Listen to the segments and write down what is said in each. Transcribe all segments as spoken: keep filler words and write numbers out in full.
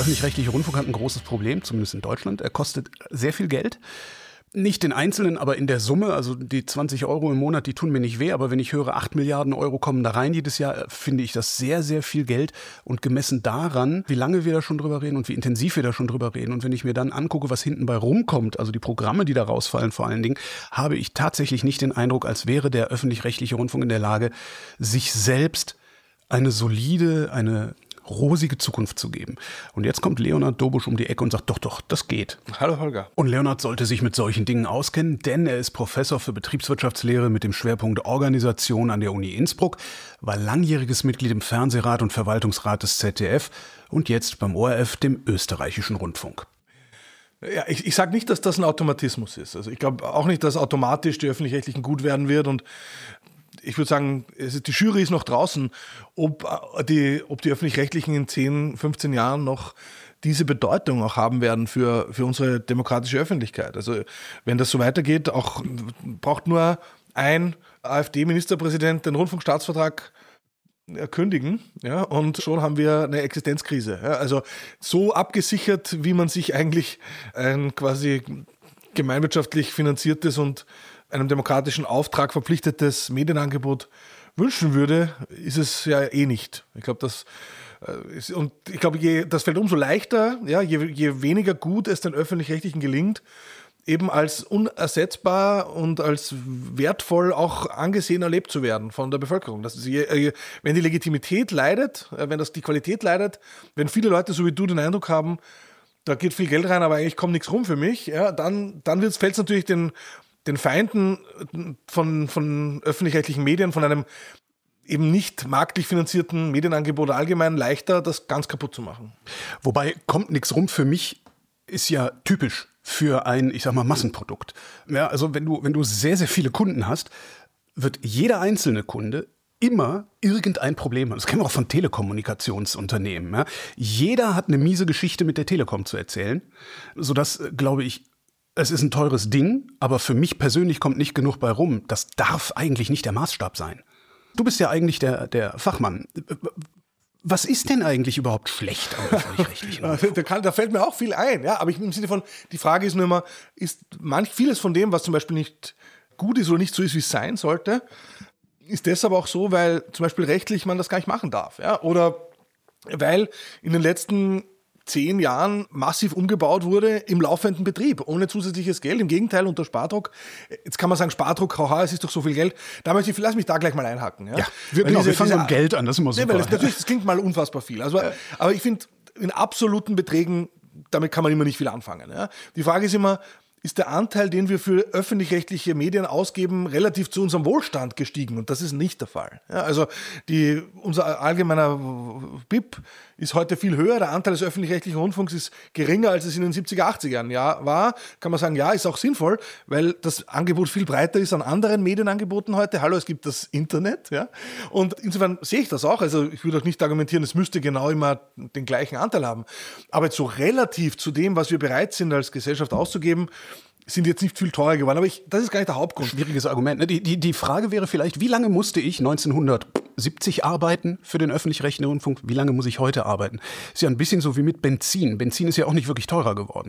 öffentlich-rechtliche Rundfunk hat ein großes Problem, zumindest in Deutschland. Er kostet sehr viel Geld. Nicht den Einzelnen, aber in der Summe, also die zwanzig Euro im Monat, die tun mir nicht weh, aber wenn ich höre, acht Milliarden Euro kommen da rein jedes Jahr, finde ich das sehr, sehr viel Geld. Und gemessen daran, wie lange wir da schon drüber reden und wie intensiv wir da schon drüber reden, und wenn ich mir dann angucke, was hinten bei rumkommt, also die Programme, die da rausfallen vor allen Dingen, habe ich tatsächlich nicht den Eindruck, als wäre der öffentlich-rechtliche Rundfunk in der Lage, sich selbst eine solide, eine rosige Zukunft zu geben. Und jetzt kommt Leonhard Dobusch um die Ecke und sagt, doch, doch, das geht. Hallo Holger. Und Leonhard sollte sich mit solchen Dingen auskennen, denn er ist Professor für Betriebswirtschaftslehre mit dem Schwerpunkt Organisation an der Uni Innsbruck, war langjähriges Mitglied im Fernsehrat und Verwaltungsrat des Z D F und jetzt beim O R F, dem österreichischen Rundfunk. Ja, ich, ich sage nicht, dass das ein Automatismus ist. Also ich glaube auch nicht, dass automatisch die Öffentlich-Rechtlichen gut werden wird, und ich würde sagen, die Jury ist noch draußen, ob die, ob die Öffentlich-Rechtlichen in zehn, fünfzehn Jahren noch diese Bedeutung auch haben werden für, für unsere demokratische Öffentlichkeit. Also wenn das so weitergeht, auch braucht nur ein AfD-Ministerpräsident den Rundfunkstaatsvertrag kündigen, ja, und schon haben wir eine Existenzkrise. Ja. Also so abgesichert, wie man sich eigentlich ein quasi gemeinwirtschaftlich finanziertes und einem demokratischen Auftrag verpflichtetes Medienangebot wünschen würde, ist es ja eh nicht. Ich glaube, das äh, ist, und ich glaube, je, das fällt umso leichter, ja, je, je weniger gut es den Öffentlich-Rechtlichen gelingt, eben als unersetzbar und als wertvoll auch angesehen erlebt zu werden von der Bevölkerung. Das ist, je, wenn die Legitimität leidet, wenn das die Qualität leidet, wenn viele Leute so wie du den Eindruck haben, da geht viel Geld rein, aber eigentlich kommt nichts rum für mich, ja, dann, dann fällt es natürlich den den Feinden von, von öffentlich-rechtlichen Medien, von einem eben nicht marktlich finanzierten Medienangebot allgemein leichter, das ganz kaputt zu machen. Wobei, kommt nichts rum für mich, ist ja typisch für ein, ich sag mal, Massenprodukt. Ja, also wenn du, wenn du sehr, sehr viele Kunden hast, wird jeder einzelne Kunde immer irgendein Problem haben. Das kennen wir auch von Telekommunikationsunternehmen. Ja. Jeder hat eine miese Geschichte mit der Telekom zu erzählen, sodass, glaube ich, es ist ein teures Ding, aber für mich persönlich kommt nicht genug bei rum. Das darf eigentlich nicht der Maßstab sein. Du bist ja eigentlich der, der Fachmann. Was ist denn eigentlich überhaupt schlecht am öffentlich-rechtlichen? da, kann, da fällt mir auch viel ein. Ja, aber ich, im Sinne von, die Frage ist nur immer, ist manch vieles von dem, was zum Beispiel nicht gut ist oder nicht so ist, wie es sein sollte, ist deshalb auch so, weil zum Beispiel rechtlich man das gar nicht machen darf. Ja? Oder weil in den letzten zehn Jahren massiv umgebaut wurde im laufenden Betrieb, ohne zusätzliches Geld. Im Gegenteil, unter Spardruck. Jetzt kann man sagen, Spardruck, haha, es ist doch so viel Geld. Da möchte ich, lass mich da gleich mal einhaken. Ja, ja wir, genau, diese, wir fangen mit Geld an, das ist immer super. Nee, weil das, natürlich, das klingt mal unfassbar viel. Also, ja. Aber ich finde, in absoluten Beträgen, damit kann man immer nicht viel anfangen. Ja. Die Frage ist immer, ist der Anteil, den wir für öffentlich-rechtliche Medien ausgeben, relativ zu unserem Wohlstand gestiegen. Und das ist nicht der Fall. Ja, also die, unser allgemeiner B I P ist heute viel höher. Der Anteil des öffentlich-rechtlichen Rundfunks ist geringer, als es in den siebziger, achtziger Jahren ja, war. Kann man sagen, ja, ist auch sinnvoll, weil das Angebot viel breiter ist an anderen Medienangeboten heute. Hallo, es gibt das Internet. Ja? Und insofern sehe ich das auch. Also ich würde auch nicht argumentieren, es müsste genau immer den gleichen Anteil haben. Aber jetzt so relativ zu dem, was wir bereit sind, als Gesellschaft auszugeben, sind jetzt nicht viel teurer geworden, aber ich, das ist gar nicht der Hauptgrund. Schwieriges Argument. Ne? Die, die, die Frage wäre vielleicht, wie lange musste ich neunzehnhundertsiebzig arbeiten für den öffentlich-rechtlichen Rundfunk? Wie lange muss ich heute arbeiten? Ist ja ein bisschen so wie mit Benzin. Benzin ist ja auch nicht wirklich teurer geworden.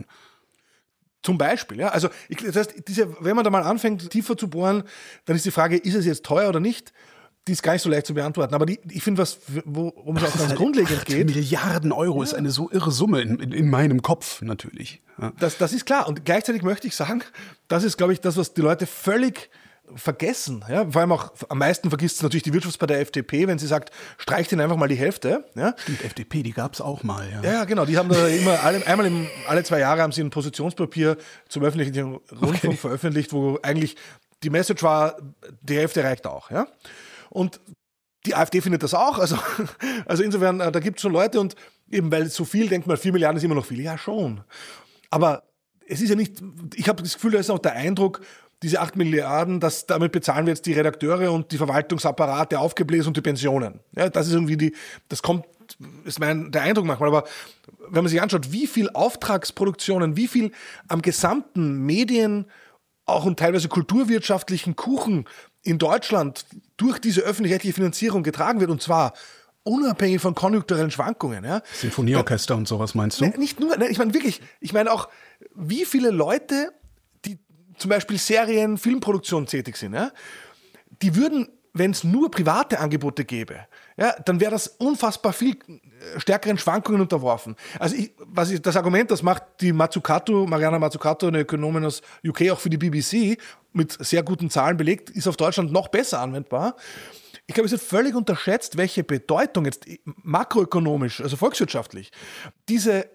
Zum Beispiel, ja. Also, ich, das heißt, diese, wenn man da mal anfängt, tiefer zu bohren, dann ist die Frage, ist es jetzt teuer oder nicht? Die ist gar nicht so leicht zu beantworten. Aber die, ich finde, was, worum es auch ganz grundlegend geht. Milliarden Euro ja. ist eine so irre Summe in, in, in meinem Kopf natürlich. Ja. Das, das ist klar. Und gleichzeitig möchte ich sagen, das ist, glaube ich, das, was die Leute völlig vergessen. Ja? Vor allem auch am meisten vergisst es natürlich die Wirtschaftspartei F D P, wenn sie sagt, streicht ihnen einfach mal die Hälfte. Ja? Stimmt, F D P, die gab es auch mal. Ja. ja, genau. Die haben da immer, alle, einmal im, alle zwei Jahre haben sie ein Positionspapier zum öffentlichen Rundfunk okay. veröffentlicht, wo eigentlich die Message war, die Hälfte reicht auch. Ja? Und die AfD findet das auch. Also, also insofern, da gibt es schon Leute und eben, weil so viel, denkt man, vier Milliarden ist immer noch viel. Ja, schon. Aber es ist ja nicht, ich habe das Gefühl, da ist auch der Eindruck, diese acht Milliarden, das, damit bezahlen wir jetzt die Redakteure und die Verwaltungsapparate aufgebläst und die Pensionen. Ja, das ist irgendwie die, das kommt, ist mein, der Eindruck manchmal. Aber wenn man sich anschaut, wie viel Auftragsproduktionen, wie viel am gesamten Medien, auch und teilweise kulturwirtschaftlichen Kuchen in Deutschland durch diese öffentlich-rechtliche Finanzierung getragen wird, und zwar unabhängig von konjunkturellen Schwankungen. Ja. Symphonieorchester ja, und sowas meinst du? Ne, nicht nur, ne, ich meine wirklich, ich meine auch, wie viele Leute, die zum Beispiel Serien, Filmproduktion tätig sind, ja, die würden, wenn es nur private Angebote gäbe, ja, dann wäre das unfassbar viel stärkeren Schwankungen unterworfen. Also ich, was ich, das Argument, das macht die Mazzucato, Mariana Mazzucato, eine Ökonomin aus U K, auch für die B B C, mit sehr guten Zahlen belegt, ist auf Deutschland noch besser anwendbar. Ich glaube, es wird völlig unterschätzt, welche Bedeutung jetzt makroökonomisch, also volkswirtschaftlich, diese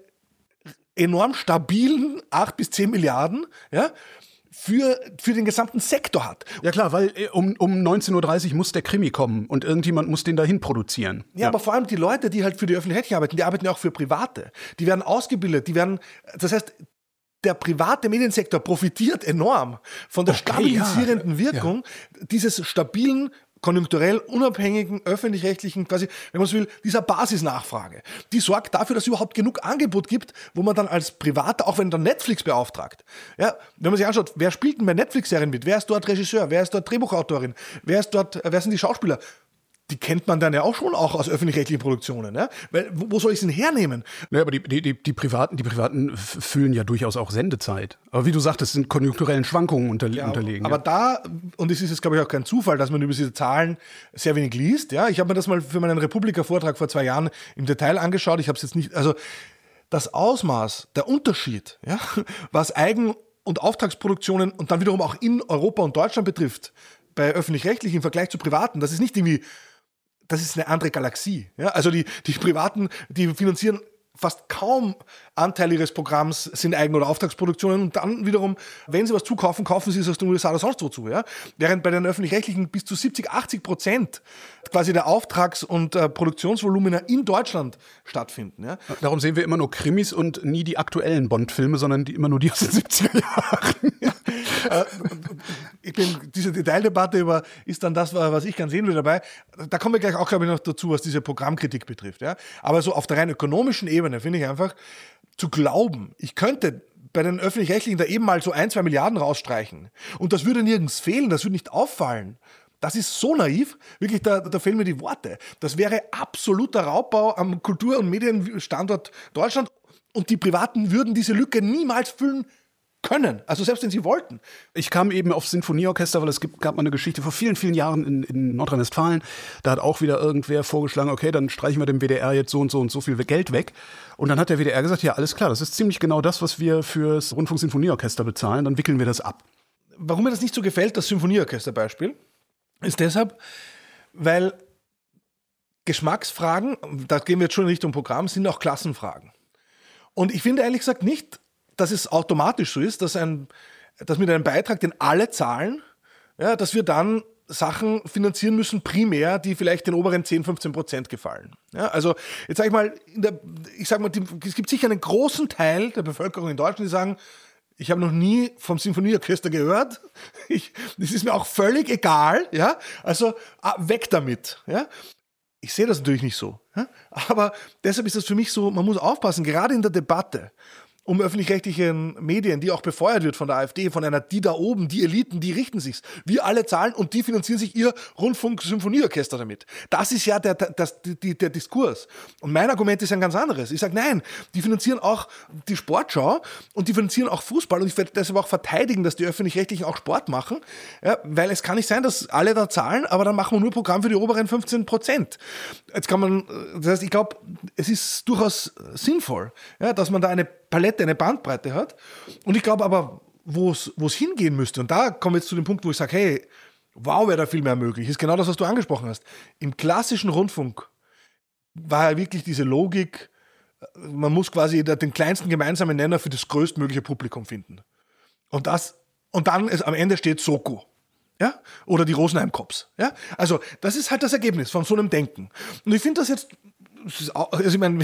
enorm stabilen acht bis zehn Milliarden, ja, für, für den gesamten Sektor hat. Ja klar, weil um, um neunzehn Uhr dreißig muss der Krimi kommen und irgendjemand muss den dahin produzieren. Ja, ja, aber vor allem die Leute, die halt für die Öffentlich-Rechtlichen arbeiten, die arbeiten ja auch für Private. Die werden ausgebildet, die werden, das heißt, der private Mediensektor profitiert enorm von der okay, stabilisierenden ja, Wirkung ja. dieses stabilen, konjunkturell unabhängigen, öffentlich-rechtlichen, quasi, wenn man so will, dieser Basisnachfrage. Die sorgt dafür, dass es überhaupt genug Angebot gibt, wo man dann als Privater, auch wenn dann Netflix beauftragt, ja, wenn man sich anschaut, wer spielt denn bei Netflix-Serien mit? Wer ist dort Regisseur? Wer ist dort Drehbuchautorin? Wer ist dort, wer sind die Schauspieler? Die kennt man dann ja auch schon auch aus öffentlich-rechtlichen Produktionen. Ja? Weil, wo soll ich es denn hernehmen? Naja, aber die, die, die, die, Privaten, die Privaten füllen ja durchaus auch Sendezeit. Aber wie du sagtest, sind konjunkturellen Schwankungen unter, ja, unterlegen. Aber ja. da, und es ist jetzt, glaube ich, auch kein Zufall, dass man über diese Zahlen sehr wenig liest. Ja? Ich habe mir das mal für meinen Republika-Vortrag vor zwei Jahren im Detail angeschaut. Ich habe es jetzt nicht, also das Ausmaß, der Unterschied, ja, was Eigen- und Auftragsproduktionen und dann wiederum auch in Europa und Deutschland betrifft, bei öffentlich-rechtlichen im Vergleich zu privaten, das ist nicht irgendwie, das ist eine andere Galaxie. Ja? Also die, die Privaten, die finanzieren fast kaum Anteil ihres Programms, sind Eigen- oder Auftragsproduktionen und dann wiederum, wenn sie was zukaufen, kaufen sie es aus den U S A oder sonst wo zu. Ja? Während bei den Öffentlich-Rechtlichen bis zu siebzig, achtzig Prozent quasi der Auftrags- und äh, Produktionsvolumina in Deutschland stattfinden. Ja? Darum sehen wir immer nur Krimis und nie die aktuellen Bond-Filme, sondern die, immer nur die aus den siebziger Jahren. Ja. äh, ich bin, diese Detaildebatte über, ist dann das, was ich ganz sehen will dabei, da kommen wir gleich auch, glaube ich, noch dazu, was diese Programmkritik betrifft. Ja? Aber so auf der rein ökonomischen Ebene finde ich einfach, zu glauben, ich könnte bei den Öffentlich-Rechtlichen da eben mal so ein, zwei Milliarden rausstreichen und das würde nirgends fehlen, das würde nicht auffallen. Das ist so naiv, wirklich, da, da fehlen mir die Worte. Das wäre absoluter Raubbau am Kultur- und Medienstandort Deutschland und die Privaten würden diese Lücke niemals füllen können, also selbst wenn sie wollten. Ich kam eben auf Sinfonieorchester, weil es gibt, gab mal eine Geschichte vor vielen, vielen Jahren in, in Nordrhein-Westfalen. Da hat auch wieder irgendwer vorgeschlagen, okay, dann streichen wir dem W D R jetzt so und so und so viel Geld weg. Und dann hat der W D R gesagt, ja, alles klar, das ist ziemlich genau das, was wir fürs Rundfunksinfonieorchester bezahlen, dann wickeln wir das ab. Warum mir das nicht so gefällt, das Sinfonieorchester-Beispiel, ist deshalb, weil Geschmacksfragen, da gehen wir jetzt schon in Richtung Programm, sind auch Klassenfragen. Und ich finde ehrlich gesagt nicht, dass es automatisch so ist, dass, ein, dass mit einem Beitrag, den alle zahlen, ja, dass wir dann Sachen finanzieren müssen, primär, die vielleicht den oberen zehn, fünfzehn Prozent gefallen. Ja, also jetzt sage ich mal, in der, ich sage mal, die, es gibt sicher einen großen Teil der Bevölkerung in Deutschland, die sagen, ich habe noch nie vom Sinfonieorchester gehört, ich, das ist mir auch völlig egal, ja, also weg damit. Ja. Ich sehe das natürlich nicht so, ja? Aber deshalb ist das für mich so, man muss aufpassen, gerade in der Debatte um öffentlich-rechtliche Medien, die auch befeuert wird von der AfD, von einer, die da oben, die Eliten, die richten sich's. Wir alle zahlen und die finanzieren sich ihr Rundfunk-Symphonieorchester damit. Das ist ja der, das, die, der Diskurs. Und mein Argument ist ein ganz anderes. Ich sage, nein, die finanzieren auch die Sportschau und die finanzieren auch Fußball und ich werde deshalb auch verteidigen, dass die Öffentlich-Rechtlichen auch Sport machen, ja, weil es kann nicht sein, dass alle da zahlen, aber dann machen wir nur Programm für die oberen fünfzehn Prozent. Jetzt kann man, das heißt, ich glaube, es ist durchaus sinnvoll, ja, dass man da eine Palette, eine Bandbreite hat. Und ich glaube aber, wo es hingehen müsste, und da kommen wir jetzt zu dem Punkt, wo ich sage, hey, wow, wäre da viel mehr möglich, ist genau das, was du angesprochen hast. Im klassischen Rundfunk war ja wirklich diese Logik, man muss quasi den kleinsten gemeinsamen Nenner für das größtmögliche Publikum finden. Und das, und dann ist, am Ende steht Soko. Ja? Oder die Rosenheim-Cops. Ja? Also, das ist halt das Ergebnis von so einem Denken. Und ich finde das jetzt, also ich meine,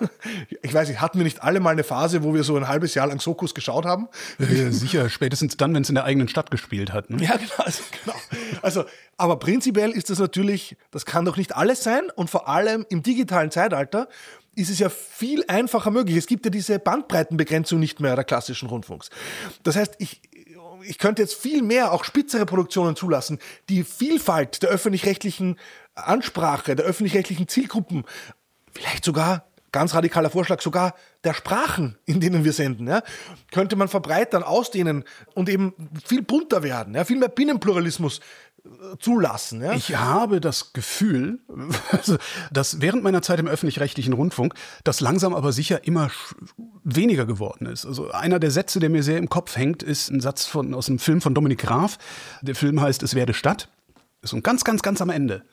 ich weiß nicht, hatten wir nicht alle mal eine Phase, wo wir so ein halbes Jahr lang Sokos geschaut haben? Ja, sicher, spätestens dann, wenn es in der eigenen Stadt gespielt hat. Ne? Ja, genau also, genau. also, aber prinzipiell ist das natürlich, das kann doch nicht alles sein und vor allem im digitalen Zeitalter ist es ja viel einfacher möglich. Es gibt ja diese Bandbreitenbegrenzung nicht mehr der klassischen Rundfunks. Das heißt, ich ich könnte jetzt viel mehr, auch spitzere Produktionen zulassen, die Vielfalt der öffentlich-rechtlichen Ansprache, der öffentlich-rechtlichen Zielgruppen, vielleicht sogar, ganz radikaler Vorschlag, sogar der Sprachen, in denen wir senden, ja, könnte man verbreitern, ausdehnen und eben viel bunter werden, ja, viel mehr Binnenpluralismus zulassen. Ja? Ich habe das Gefühl, dass während meiner Zeit im öffentlich-rechtlichen Rundfunk das langsam aber sicher immer weniger geworden ist. Also einer der Sätze, der mir sehr im Kopf hängt, ist ein Satz von, aus einem Film von Dominik Graf. Der Film heißt Es werde Stadt. Ist und ganz, ganz, ganz am Ende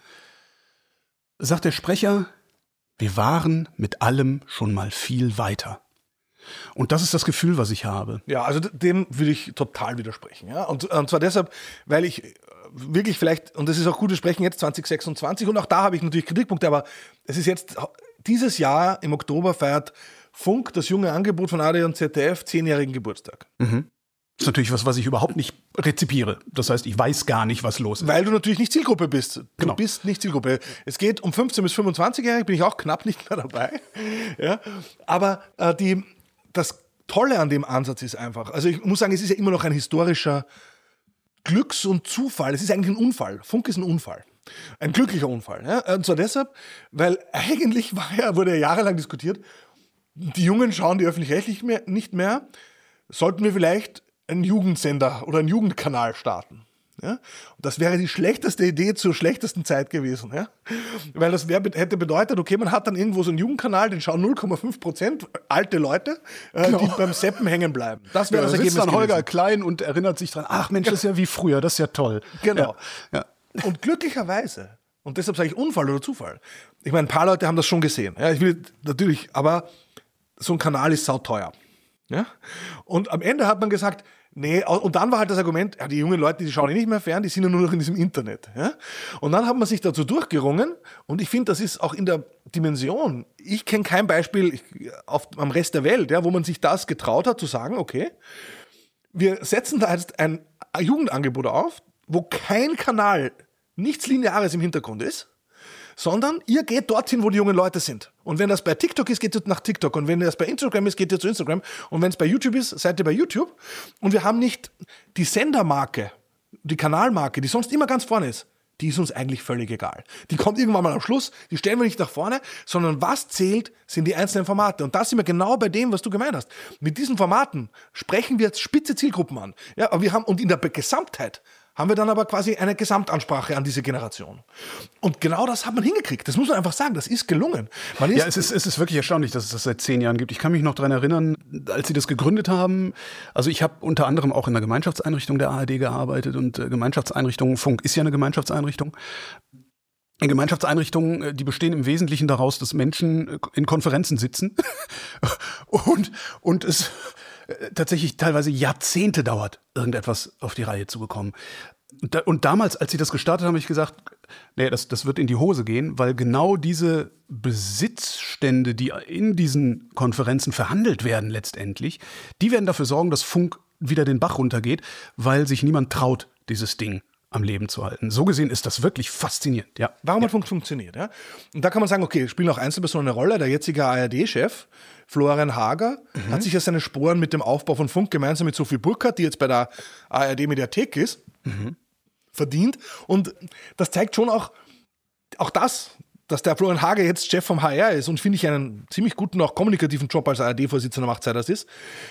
sagt der Sprecher, wir waren mit allem schon mal viel weiter. Und das ist das Gefühl, was ich habe. Ja, also dem würde ich total widersprechen. Ja? Und, und zwar deshalb, weil ich wirklich vielleicht, und das ist auch gut, wir sprechen jetzt zwanzig sechsundzwanzig und auch da habe ich natürlich Kritikpunkte, aber es ist jetzt, dieses Jahr im Oktober feiert Funk, das junge Angebot von A R D und Z D F, zehnjährigen Geburtstag. Mhm. Das ist natürlich was, was ich überhaupt nicht rezipiere. Das heißt, ich weiß gar nicht, was los ist. Weil du natürlich nicht Zielgruppe bist. Du genau. bist nicht Zielgruppe. Es geht um fünfzehn bis fünfundzwanzigjährige, bin ich auch knapp nicht mehr dabei. Ja? Aber äh, die, das Tolle an dem Ansatz ist einfach, also ich muss sagen, es ist ja immer noch ein historischer Glücks- und Zufall. Es ist eigentlich ein Unfall. Funk ist ein Unfall. Ein glücklicher Unfall. Ja? Und zwar deshalb, weil eigentlich war ja, wurde ja jahrelang diskutiert, die Jungen schauen die öffentlich-rechtlich mehr, nicht mehr. Sollten wir vielleicht einen Jugendsender oder einen Jugendkanal starten? Ja? Und das wäre die schlechteste Idee zur schlechtesten Zeit gewesen. Ja? Weil das wär, hätte bedeutet, okay, man hat dann irgendwo so einen Jugendkanal, den schauen null Komma fünf Prozent alte Leute, äh, genau. die beim Seppen hängen bleiben. Das wäre ja, das Ergebnis dann gewesen. Holger Klein und erinnert sich dran, ach Mensch, das ist ja wie früher, das ist ja toll. Genau. Ja. Ja. Und glücklicherweise, und deshalb sage ich Unfall oder Zufall, ich meine, ein paar Leute haben das schon gesehen. Ja, ich will natürlich, aber so ein Kanal ist sauteuer. Ja? Und am Ende hat man gesagt, nee, und dann war halt das Argument, ja, die jungen Leute, die schauen eh nicht mehr fern, die sind ja nur noch in diesem Internet. Ja? Und dann hat man sich dazu durchgerungen und ich finde, das ist auch in der Dimension, ich kenne kein Beispiel auf, am Rest der Welt, ja, wo man sich das getraut hat zu sagen, okay, wir setzen da jetzt ein Jugendangebot auf, wo kein Kanal, nichts Lineares im Hintergrund ist, sondern ihr geht dorthin, wo die jungen Leute sind. Und wenn das bei TikTok ist, geht ihr nach TikTok. Und wenn das bei Instagram ist, geht ihr zu Instagram. Und wenn es bei YouTube ist, seid ihr bei YouTube. Und wir haben nicht die Sendermarke, die Kanalmarke, die sonst immer ganz vorne ist. Die ist uns eigentlich völlig egal. Die kommt irgendwann mal am Schluss, die stellen wir nicht nach vorne, sondern was zählt, sind die einzelnen Formate. Und da sind wir genau bei dem, was du gemeint hast. Mit diesen Formaten sprechen wir jetzt spitze Zielgruppen an. Ja, aber wir haben, und in der Gesamtheit haben wir dann aber quasi eine Gesamtansprache an diese Generation. Und genau das hat man hingekriegt. Das muss man einfach sagen, das ist gelungen. Man ist ja, es ist, es ist wirklich erstaunlich, dass es das seit zehn Jahren gibt. Ich kann mich noch daran erinnern, als sie das gegründet haben. Also ich habe unter anderem auch in der Gemeinschaftseinrichtung der A R D gearbeitet und äh, Gemeinschaftseinrichtungen, Funk ist ja eine Gemeinschaftseinrichtung. Gemeinschaftseinrichtungen, die bestehen im Wesentlichen daraus, dass Menschen in Konferenzen sitzen und, und es tatsächlich teilweise Jahrzehnte dauert, irgendetwas auf die Reihe zu bekommen. Und, da, und damals, als sie das gestartet haben, habe ich gesagt, nee, das, das wird in die Hose gehen, weil genau diese Besitzstände, die in diesen Konferenzen verhandelt werden letztendlich, die werden dafür sorgen, dass Funk wieder den Bach runtergeht, weil sich niemand traut, dieses Ding am Leben zu halten. So gesehen ist das wirklich faszinierend. Ja. Warum ja. hat Funk funktioniert? Ja? Und da kann man sagen, okay, spielen auch Einzelpersonen eine Rolle. Der jetzige A R D-Chef, Florian Hager, mhm. hat sich ja seine Sporen mit dem Aufbau von Funk gemeinsam mit Sophie Burkhardt, die jetzt bei der A R D-Mediathek ist, mhm. verdient. Und das zeigt schon auch, auch das, dass der Florian Hager jetzt Chef vom H R ist und finde ich einen ziemlich guten, auch kommunikativen Job als A R D-Vorsitzender macht, seit das ist.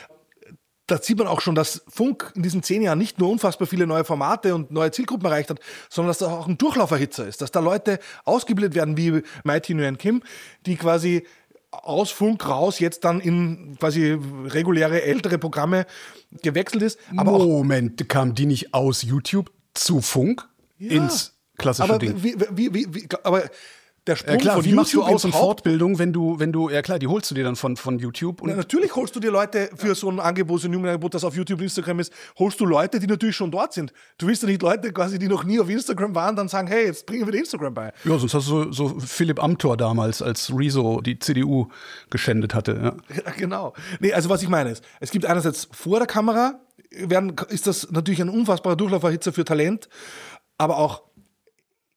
Da sieht man auch schon, dass Funk in diesen zehn Jahren nicht nur unfassbar viele neue Formate und neue Zielgruppen erreicht hat, sondern dass das auch ein Durchlauferhitzer ist, dass da Leute ausgebildet werden wie Mighty Nguyen Kim, die quasi aus Funk raus jetzt dann in quasi reguläre ältere Programme gewechselt ist. Aber Moment, kam die nicht aus YouTube zu Funk ja, ins klassische aber Ding? Wie, wie, wie, wie, aber der Sprung ja, klar, von wie machst du Aus- und Haupt- Fortbildung, wenn du, wenn du, ja klar, die holst du dir dann von, von YouTube. Und ja, natürlich holst du dir Leute für so ein Angebot, so ein Jugendangebot, das auf YouTube und Instagram ist, holst du Leute, die natürlich schon dort sind. Du willst ja nicht Leute quasi, die noch nie auf Instagram waren, dann sagen, hey, jetzt bringen wir dir Instagram bei. Ja, sonst hast du so, so Philipp Amthor damals, als Rezo die C D U geschändet hatte. Ja. Ja, genau. Nee, also was ich meine ist, es gibt einerseits vor der Kamera, werden, ist das natürlich ein unfassbarer Durchlauferhitzer für Talent, aber auch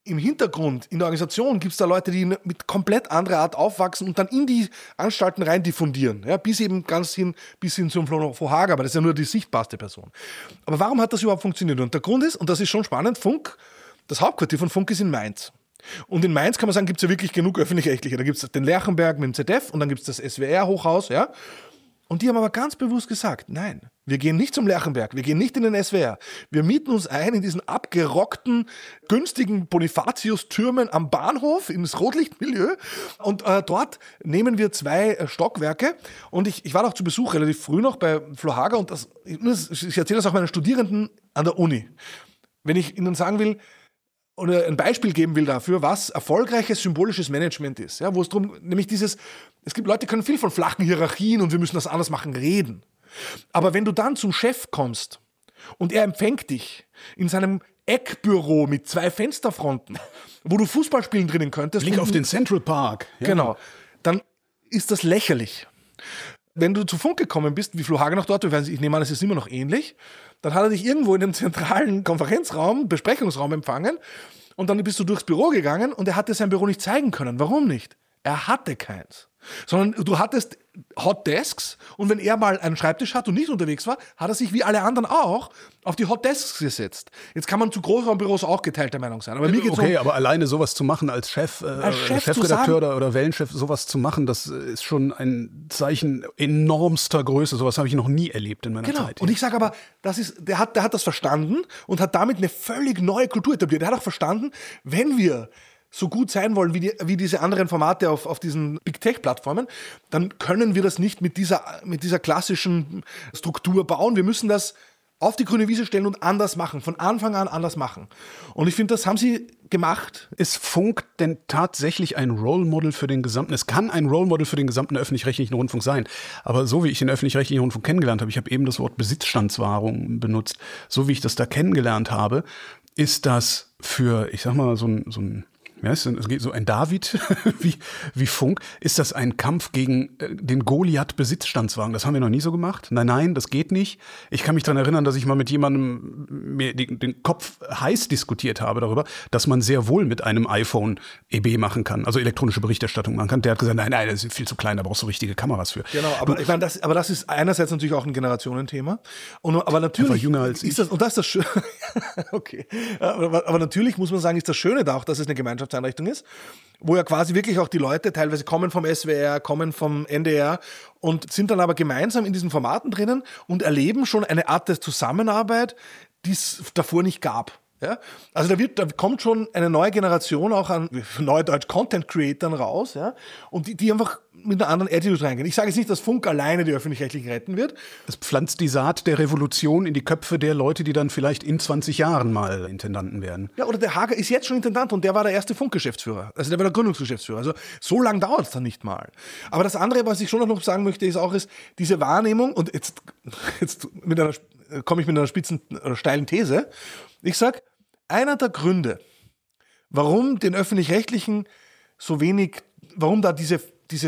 im Hintergrund, in der Organisation gibt es da Leute, die mit komplett anderer Art aufwachsen und dann in die Anstalten rein diffundieren. Ja, bis eben ganz hin, bis hin zum Flo Hager, aber das ist ja nur die sichtbarste Person. Aber warum hat das überhaupt funktioniert? Und der Grund ist, und das ist schon spannend, Funk, das Hauptquartier von Funk ist in Mainz. Und in Mainz kann man sagen, gibt es ja wirklich genug Öffentlich-Rechtliche. Da gibt es den Lerchenberg mit dem Z D F und dann gibt es das S W R-Hochhaus, ja. Und die haben aber ganz bewusst gesagt, nein, wir gehen nicht zum Lerchenberg, wir gehen nicht in den S W R. Wir mieten uns ein in diesen abgerockten, günstigen Bonifatius-Türmen am Bahnhof, ins Rotlichtmilieu. Und äh, dort nehmen wir zwei äh, Stockwerke. Und ich, ich war noch zu Besuch relativ früh noch bei Flo Hager. Und das, ich erzähle das auch meinen Studierenden an der Uni. Wenn ich ihnen sagen will, oder ein Beispiel geben will dafür, was erfolgreiches symbolisches Management ist. Ja, wo es darum, nämlich dieses, es gibt Leute, die können viel von flachen Hierarchien und wir müssen das anders machen, reden. Aber wenn du dann zum Chef kommst und er empfängt dich in seinem Eckbüro mit zwei Fensterfronten, wo du Fußball spielen drinnen könntest. Blick auf den Central Park. Ja. Genau. Dann ist das lächerlich. Wenn du zu Funk gekommen bist, wie Flo Hager noch dort, ich nehme an, es ist immer noch ähnlich, dann hat er dich irgendwo in dem zentralen Konferenzraum, Besprechungsraum empfangen und dann bist du durchs Büro gegangen und er hatte sein Büro nicht zeigen können. Warum nicht? Er hatte keins. Sondern du hattest Hot Desks und wenn er mal einen Schreibtisch hat und nicht unterwegs war, hat er sich wie alle anderen auch auf die Hot Desks gesetzt. Jetzt kann man zu Großraumbüros auch geteilter Meinung sein. Aber mir geht's okay, um, aber alleine sowas zu machen als Chef, äh, als Chef Chefredakteur oder, oder Wellenchef, sowas zu machen, das ist schon ein Zeichen enormster Größe. Sowas habe ich noch nie erlebt in meiner genau. Zeit. Und ich sage aber, das ist, der hat, der hat das verstanden und hat damit eine völlig neue Kultur etabliert. Der hat auch verstanden, wenn wir so gut sein wollen wie, die, wie diese anderen Formate auf, auf diesen Big-Tech-Plattformen, dann können wir das nicht mit dieser, mit dieser klassischen Struktur bauen. Wir müssen das auf die grüne Wiese stellen und anders machen, von Anfang an anders machen. Und ich finde, das haben sie gemacht. Ist Funk denn tatsächlich ein Role Model für den gesamten, es kann ein Role Model für den gesamten öffentlich-rechtlichen Rundfunk sein, aber so wie ich den öffentlich-rechtlichen Rundfunk kennengelernt habe, ich habe eben das Wort Besitzstandswahrung benutzt, so wie ich das da kennengelernt habe, ist das für, ich sag mal, so ein, so ein Ja, es geht so ein David wie, wie Funk. Ist das ein Kampf gegen äh, den Goliath-Besitzstandswagen? Das haben wir noch nie so gemacht. Nein, nein, das geht nicht. Ich kann mich daran erinnern, dass ich mal mit jemandem mir den, den Kopf heiß diskutiert habe darüber, dass man sehr wohl mit einem iPhone E B machen kann, also elektronische Berichterstattung machen kann. Der hat gesagt, nein, nein, das ist viel zu klein, da brauchst du richtige Kameras für. Genau, aber ich meine, das, aber das ist einerseits natürlich auch ein Generationenthema. Und, aber natürlich er war jünger als ist ich. das, und das ist das Schöne. Okay. Aber, aber natürlich muss man sagen, ist das Schöne da auch, dass es eine Gemeinschaftseinrichtung ist, wo ja quasi wirklich auch die Leute teilweise kommen vom S W R, kommen vom N D R und sind dann aber gemeinsam in diesen Formaten drinnen und erleben schon eine Art der Zusammenarbeit, die es davor nicht gab. Ja? Also da, wird, da kommt schon eine neue Generation auch an Neudeutsch Content-Creatern raus, ja? Und die, die einfach mit einer anderen Attitude reingehen. Ich sage jetzt nicht, dass Funk alleine die Öffentlich-Rechtlichen retten wird. Es pflanzt die Saat der Revolution in die Köpfe der Leute, die dann vielleicht in zwanzig Jahren mal Intendanten werden. Ja, oder der Hager ist jetzt schon Intendant und der war der erste Funkgeschäftsführer. Also der war der Gründungsgeschäftsführer. Also so lange dauert es dann nicht mal. Aber das andere, was ich schon noch sagen möchte, ist auch, ist diese Wahrnehmung, und jetzt, jetzt mit einer, komme ich mit einer spitzen oder steilen These. Ich sage, einer der Gründe, warum den Öffentlich-Rechtlichen so wenig, warum da diese, diese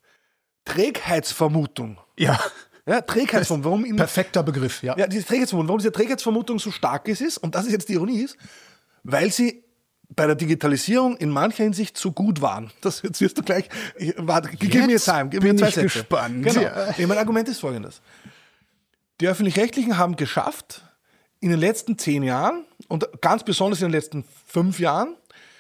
Trägheitsvermutung, Ja, ja, Trägheitsvermutung, warum ihnen, perfekter Begriff, ja. ja, diese Trägheitsvermutung, warum diese Trägheitsvermutung so stark ist, ist, und das ist jetzt die Ironie ist, weil sie bei der Digitalisierung in mancher Hinsicht so gut waren. Das jetzt wirst du gleich, ich, warte, gib mir Time, gib mir zwei ich Sätze. gespannt. Genau. Ja. Mein Argument ist folgendes. Die Öffentlich-Rechtlichen haben geschafft, in den letzten zehn Jahren und ganz besonders in den letzten fünf Jahren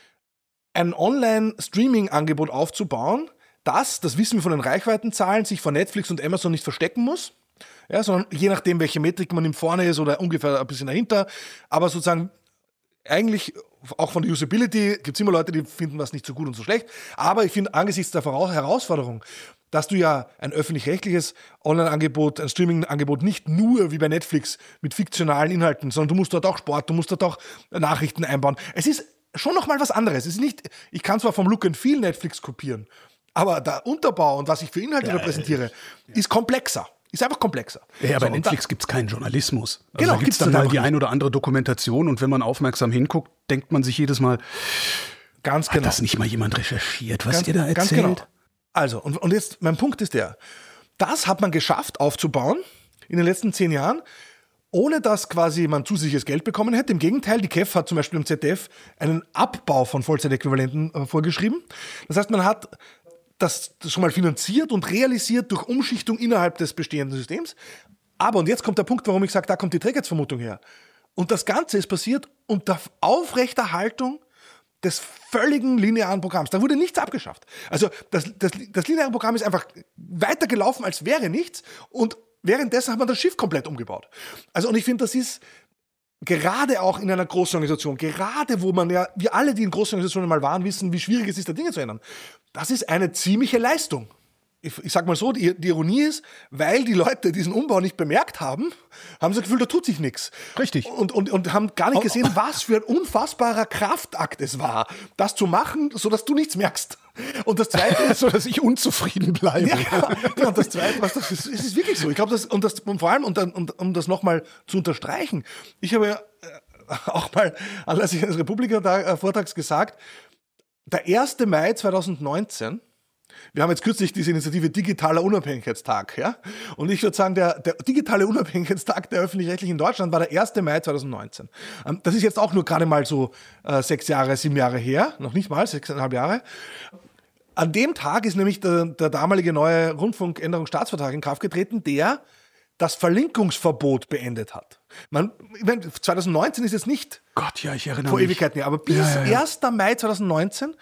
ein Online-Streaming-Angebot aufzubauen, das, das wissen wir von den Reichweitenzahlen, sich vor Netflix und Amazon nicht verstecken muss, ja, sondern je nachdem, welche Metrik man ihm vorne ist oder ungefähr ein bisschen dahinter, aber sozusagen eigentlich auch von der Usability gibt es immer Leute, die finden was nicht so gut und so schlecht, aber ich finde angesichts der Herausforderung, dass du ja ein öffentlich-rechtliches Online-Angebot, ein Streaming-Angebot nicht nur wie bei Netflix mit fiktionalen Inhalten, sondern du musst dort auch Sport, du musst dort auch Nachrichten einbauen. Es ist schon nochmal was anderes. Es ist nicht, ich kann zwar vom Look and Feel Netflix kopieren, aber der Unterbau und was ich für Inhalte Ja, repräsentiere, ja. ist komplexer. Ist einfach komplexer. Ja, bei so, Netflix gibt es keinen Journalismus. Also Genau, da gibt es gibt's dann das mal einfach die nicht. ein oder andere Dokumentation und wenn man aufmerksam hinguckt, denkt man sich jedes Mal, ganz hat genau. das nicht mal jemand recherchiert, was Ganz- ihr da erzählt? ganz genau. Also, und, und jetzt, mein Punkt ist der, das hat man geschafft aufzubauen in den letzten zehn Jahren ohne dass quasi man zusätzliches Geld bekommen hätte. Im Gegenteil, die K E F hat zum Beispiel im Z D F einen Abbau von Vollzeitäquivalenten äh, vorgeschrieben. Das heißt, man hat das schon mal finanziert und realisiert durch Umschichtung innerhalb des bestehenden Systems. Aber, und jetzt kommt der Punkt, warum ich sage, da kommt die Trägheitsvermutung her. Und das Ganze ist passiert unter Aufrechterhaltung des völligen linearen Programms. Da wurde nichts abgeschafft. Also das, das, das lineare Programm ist einfach weitergelaufen, als wäre nichts. Und währenddessen hat man das Schiff komplett umgebaut. Also, und ich finde, das ist gerade auch in einer großen Organisation, gerade wo man ja, wir alle, die in großen Organisationen mal waren, wissen, wie schwierig es ist, da Dinge zu ändern. Das ist eine ziemliche Leistung. Ich, ich sag mal so, die, die Ironie ist, weil die Leute diesen Umbau nicht bemerkt haben, haben sie das Gefühl, da tut sich nichts. Richtig. Und, und, und haben gar nicht gesehen, was für ein unfassbarer Kraftakt es war, das zu machen, sodass du nichts merkst. Und das Zweite ist, so dass ich unzufrieden bleibe. Ja, ja, und das Zweite, was das ist, es ist wirklich so. Ich glaube, das, und das, und vor allem, und, und, um das nochmal zu unterstreichen, ich habe ja auch mal anlässlich eines Republika-Vortrags gesagt, der erste Mai zweitausendneunzehn, wir haben jetzt kürzlich diese Initiative Digitaler Unabhängigkeitstag, ja? Und ich würde sagen, der, der digitale Unabhängigkeitstag der Öffentlich-Rechtlichen in Deutschland war der erste Mai zweitausendneunzehn. Das ist jetzt auch nur gerade mal so äh, sechs Jahre, sieben Jahre her, noch nicht mal, sechseinhalb Jahre. An dem Tag ist nämlich der, der damalige neue Rundfunkänderungsstaatsvertrag in Kraft getreten, der das Verlinkungsverbot beendet hat. Man, ich meine, zweitausendneunzehn ist jetzt nicht Gott, ja, ich erinnere vor mich. Ewigkeiten her, aber bis Ja, ja, ja. ersten Mai zweitausendneunzehn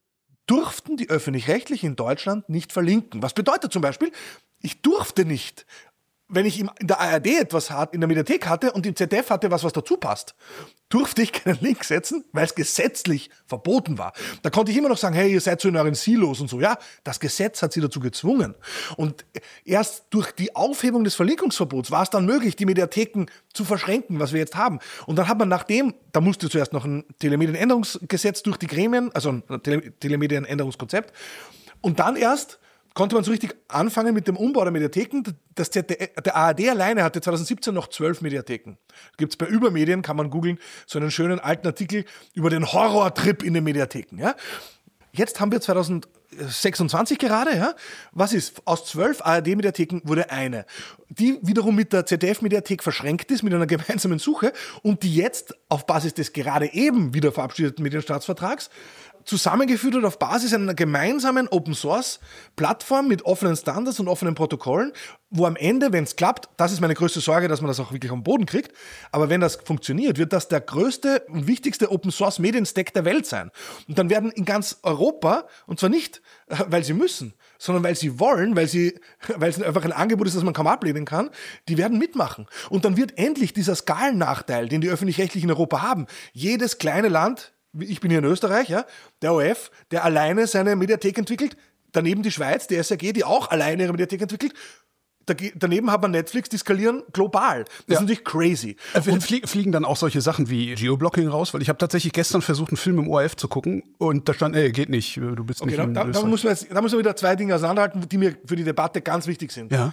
durften die Öffentlich-Rechtlichen in Deutschland nicht verlinken. Was bedeutet zum Beispiel, ich durfte nicht, wenn ich in der A R D etwas in der Mediathek hatte und im Z D F hatte was, was dazu passt, durfte ich keinen Link setzen, weil es gesetzlich verboten war. Da konnte ich immer noch sagen, hey, ihr seid so in euren Silos und so. Ja, das Gesetz hat sie dazu gezwungen. Und erst durch die Aufhebung des Verlinkungsverbots war es dann möglich, die Mediatheken zu verschränken, was wir jetzt haben. Und dann hat man nachdem, da musste zuerst noch ein Telemedienänderungsgesetz durch die Gremien, also ein Tele- Telemedienänderungskonzept. Und dann erst konnte man so richtig anfangen mit dem Umbau der Mediatheken. Das Z D F, der A R D alleine hatte zweitausendsiebzehn noch zwölf Mediatheken. Gibt es bei Übermedien, kann man googeln, so einen schönen alten Artikel über den Horrortrip in den Mediatheken. Ja? Jetzt haben wir zweitausendsechsundzwanzig gerade. Ja? Was ist? Aus zwölf A R D-Mediatheken wurde eine, die wiederum mit der Z D F-Mediathek verschränkt ist, mit einer gemeinsamen Suche und die jetzt auf Basis des gerade eben wieder verabschiedeten Medienstaatsvertrags zusammengeführt wird auf Basis einer gemeinsamen Open-Source-Plattform mit offenen Standards und offenen Protokollen, wo am Ende, wenn es klappt, das ist meine größte Sorge, dass man das auch wirklich am Boden kriegt, aber wenn das funktioniert, wird das der größte und wichtigste Open-Source-Medien-Stack der Welt sein. Und dann werden in ganz Europa, und zwar nicht, weil sie müssen, sondern weil sie wollen, weil sie, weil es einfach ein Angebot ist, das man kaum ablehnen kann, die werden mitmachen. Und dann wird endlich dieser Skalennachteil, den die Öffentlich-Rechtlichen in Europa haben, jedes kleine Land, ich bin hier in Österreich, ja, der O R F, der alleine seine Mediathek entwickelt, daneben die Schweiz, die S R G, die auch alleine ihre Mediathek entwickelt, Dage- daneben hat man Netflix, die skalieren global. Das Ja. ist natürlich crazy. Und flie- fliegen dann auch solche Sachen wie Geoblocking raus? Weil ich habe tatsächlich gestern versucht, einen Film im O R F zu gucken und da stand, ey, geht nicht, du bist Okay, nicht da, in da, da, Österreich. muss man jetzt, da müssen wir wieder zwei Dinge auseinanderhalten, die mir für die Debatte ganz wichtig sind. Ja.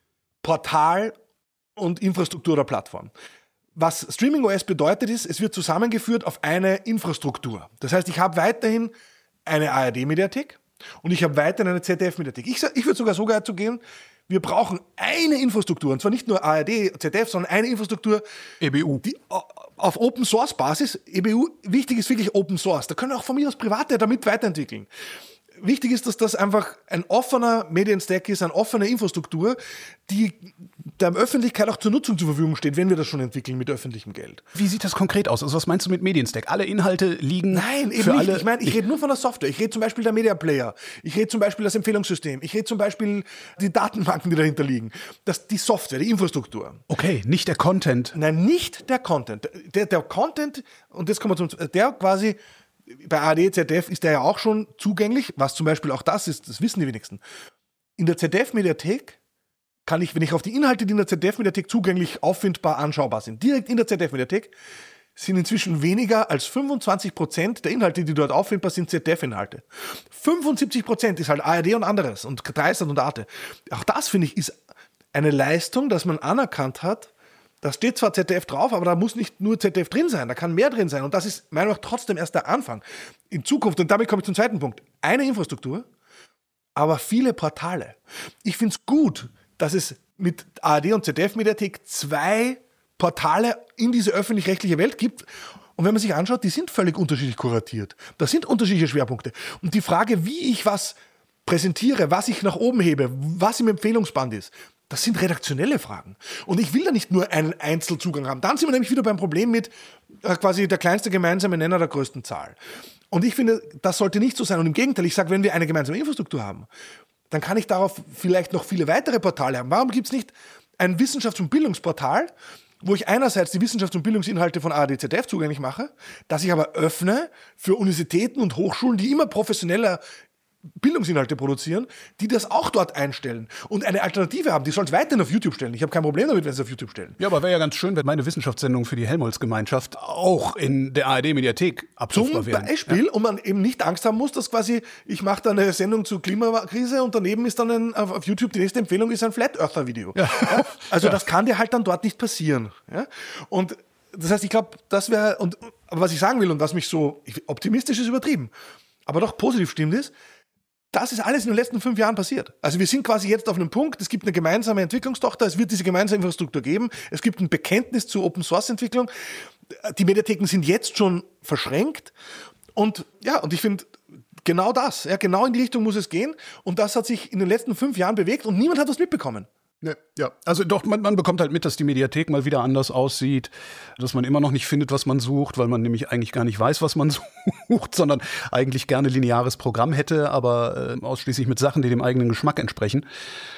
Portal und Infrastruktur der Plattform. Was Streaming O S bedeutet ist, es wird zusammengeführt auf eine Infrastruktur. Das heißt, ich habe weiterhin eine A R D-Mediathek und ich habe weiterhin eine Z D F-Mediathek. Ich, ich würde sogar so weit zu gehen, wir brauchen eine Infrastruktur, und zwar nicht nur A R D, Z D F, sondern eine Infrastruktur, E B U. die auf Open-Source-Basis, E B U, wichtig ist wirklich Open Source. Da können auch von mir aus Private damit weiterentwickeln. Wichtig ist, dass das einfach ein offener Medienstack ist, eine offene Infrastruktur, die der Öffentlichkeit auch zur Nutzung zur Verfügung steht, wenn wir das schon entwickeln mit öffentlichem Geld. Wie sieht das konkret aus? Also was meinst du mit Medienstack? Alle Inhalte liegen Nein, eben für nicht. alle. Ich meine, ich rede nur von der Software. Ich rede zum Beispiel der Media Player. Ich rede zum Beispiel das Empfehlungssystem. Ich rede zum Beispiel die Datenbanken, die dahinter liegen. Das, die Software, die Infrastruktur. Okay, nicht der Content. Nein, nicht der Content. Der, der Content, und jetzt kommen wir zum, der quasi, bei A R D, Z D F ist der ja auch schon zugänglich, was zum Beispiel auch das ist, das wissen die wenigsten. In der Z D F-Mediathek kann ich, wenn ich auf die Inhalte, die in der Z D F-Mediathek zugänglich auffindbar, anschaubar sind, direkt in der Z D F-Mediathek, sind inzwischen weniger als fünfundzwanzig Prozent der Inhalte, die dort auffindbar sind, Z D F-Inhalte. fünfundsiebzig Prozent ist halt A R D und anderes und Dreisat und Arte. Auch das, finde ich, ist eine Leistung, dass man anerkannt hat. Da steht zwar Z D F drauf, aber da muss nicht nur Z D F drin sein, da kann mehr drin sein. Und das ist meiner Meinung nach trotzdem erst der Anfang. In Zukunft, und damit komme ich zum zweiten Punkt, eine Infrastruktur, aber viele Portale. Ich finde es gut, dass es mit A R D und Z D F-Mediathek zwei Portale in diese öffentlich-rechtliche Welt gibt. Und wenn man sich anschaut, die sind völlig unterschiedlich kuratiert. Das sind unterschiedliche Schwerpunkte. Und die Frage, wie ich was präsentiere, was ich nach oben hebe, was im Empfehlungsband ist, das sind redaktionelle Fragen. Und ich will da nicht nur einen Einzelzugang haben. Dann sind wir nämlich wieder beim Problem mit äh, quasi der kleinste gemeinsame Nenner der größten Zahl. Und ich finde, das sollte nicht so sein. Und im Gegenteil, ich sage, wenn wir eine gemeinsame Infrastruktur haben, dann kann ich darauf vielleicht noch viele weitere Portale haben. Warum gibt es nicht ein Wissenschafts- und Bildungsportal, wo ich einerseits die Wissenschafts- und Bildungsinhalte von A R D Z D F zugänglich mache, dass ich aber öffne für Universitäten und Hochschulen, die immer professioneller Bildungsinhalte produzieren, die das auch dort einstellen und eine Alternative haben. Die sollen es weiterhin auf YouTube stellen. Ich habe kein Problem damit, wenn sie es auf YouTube stellen. Ja, aber wäre ja ganz schön, wenn meine Wissenschaftssendung für die Helmholtz-Gemeinschaft auch in der A R D-Mediathek abrufbar wäre. Zum Beispiel, ja. Und man eben nicht Angst haben muss, dass quasi, ich mache da eine Sendung zur Klimakrise und daneben ist dann ein, auf YouTube die nächste Empfehlung ist ein Flat Earther-Video. Ja. Ja? Also ja. Das kann dir halt dann dort nicht passieren. Ja? Und das heißt, ich glaube, das wäre, und aber was ich sagen will und was mich so, optimistisch ist übertrieben, aber doch positiv stimmt ist, das ist alles in den letzten fünf Jahren passiert. Also wir sind quasi jetzt auf einem Punkt, es gibt eine gemeinsame Entwicklungstochter, es wird diese gemeinsame Infrastruktur geben, es gibt ein Bekenntnis zur Open-Source-Entwicklung, die Mediatheken sind jetzt schon verschränkt und ja, und ich finde, genau das, ja, genau in die Richtung muss es gehen und das hat sich in den letzten fünf Jahren bewegt und niemand hat was mitbekommen. Ne, ja, also doch, man, man bekommt halt mit, dass die Mediathek mal wieder anders aussieht, dass man immer noch nicht findet, was man sucht, weil man nämlich eigentlich gar nicht weiß, was man sucht, sondern eigentlich gerne lineares Programm hätte, aber äh, ausschließlich mit Sachen, die dem eigenen Geschmack entsprechen.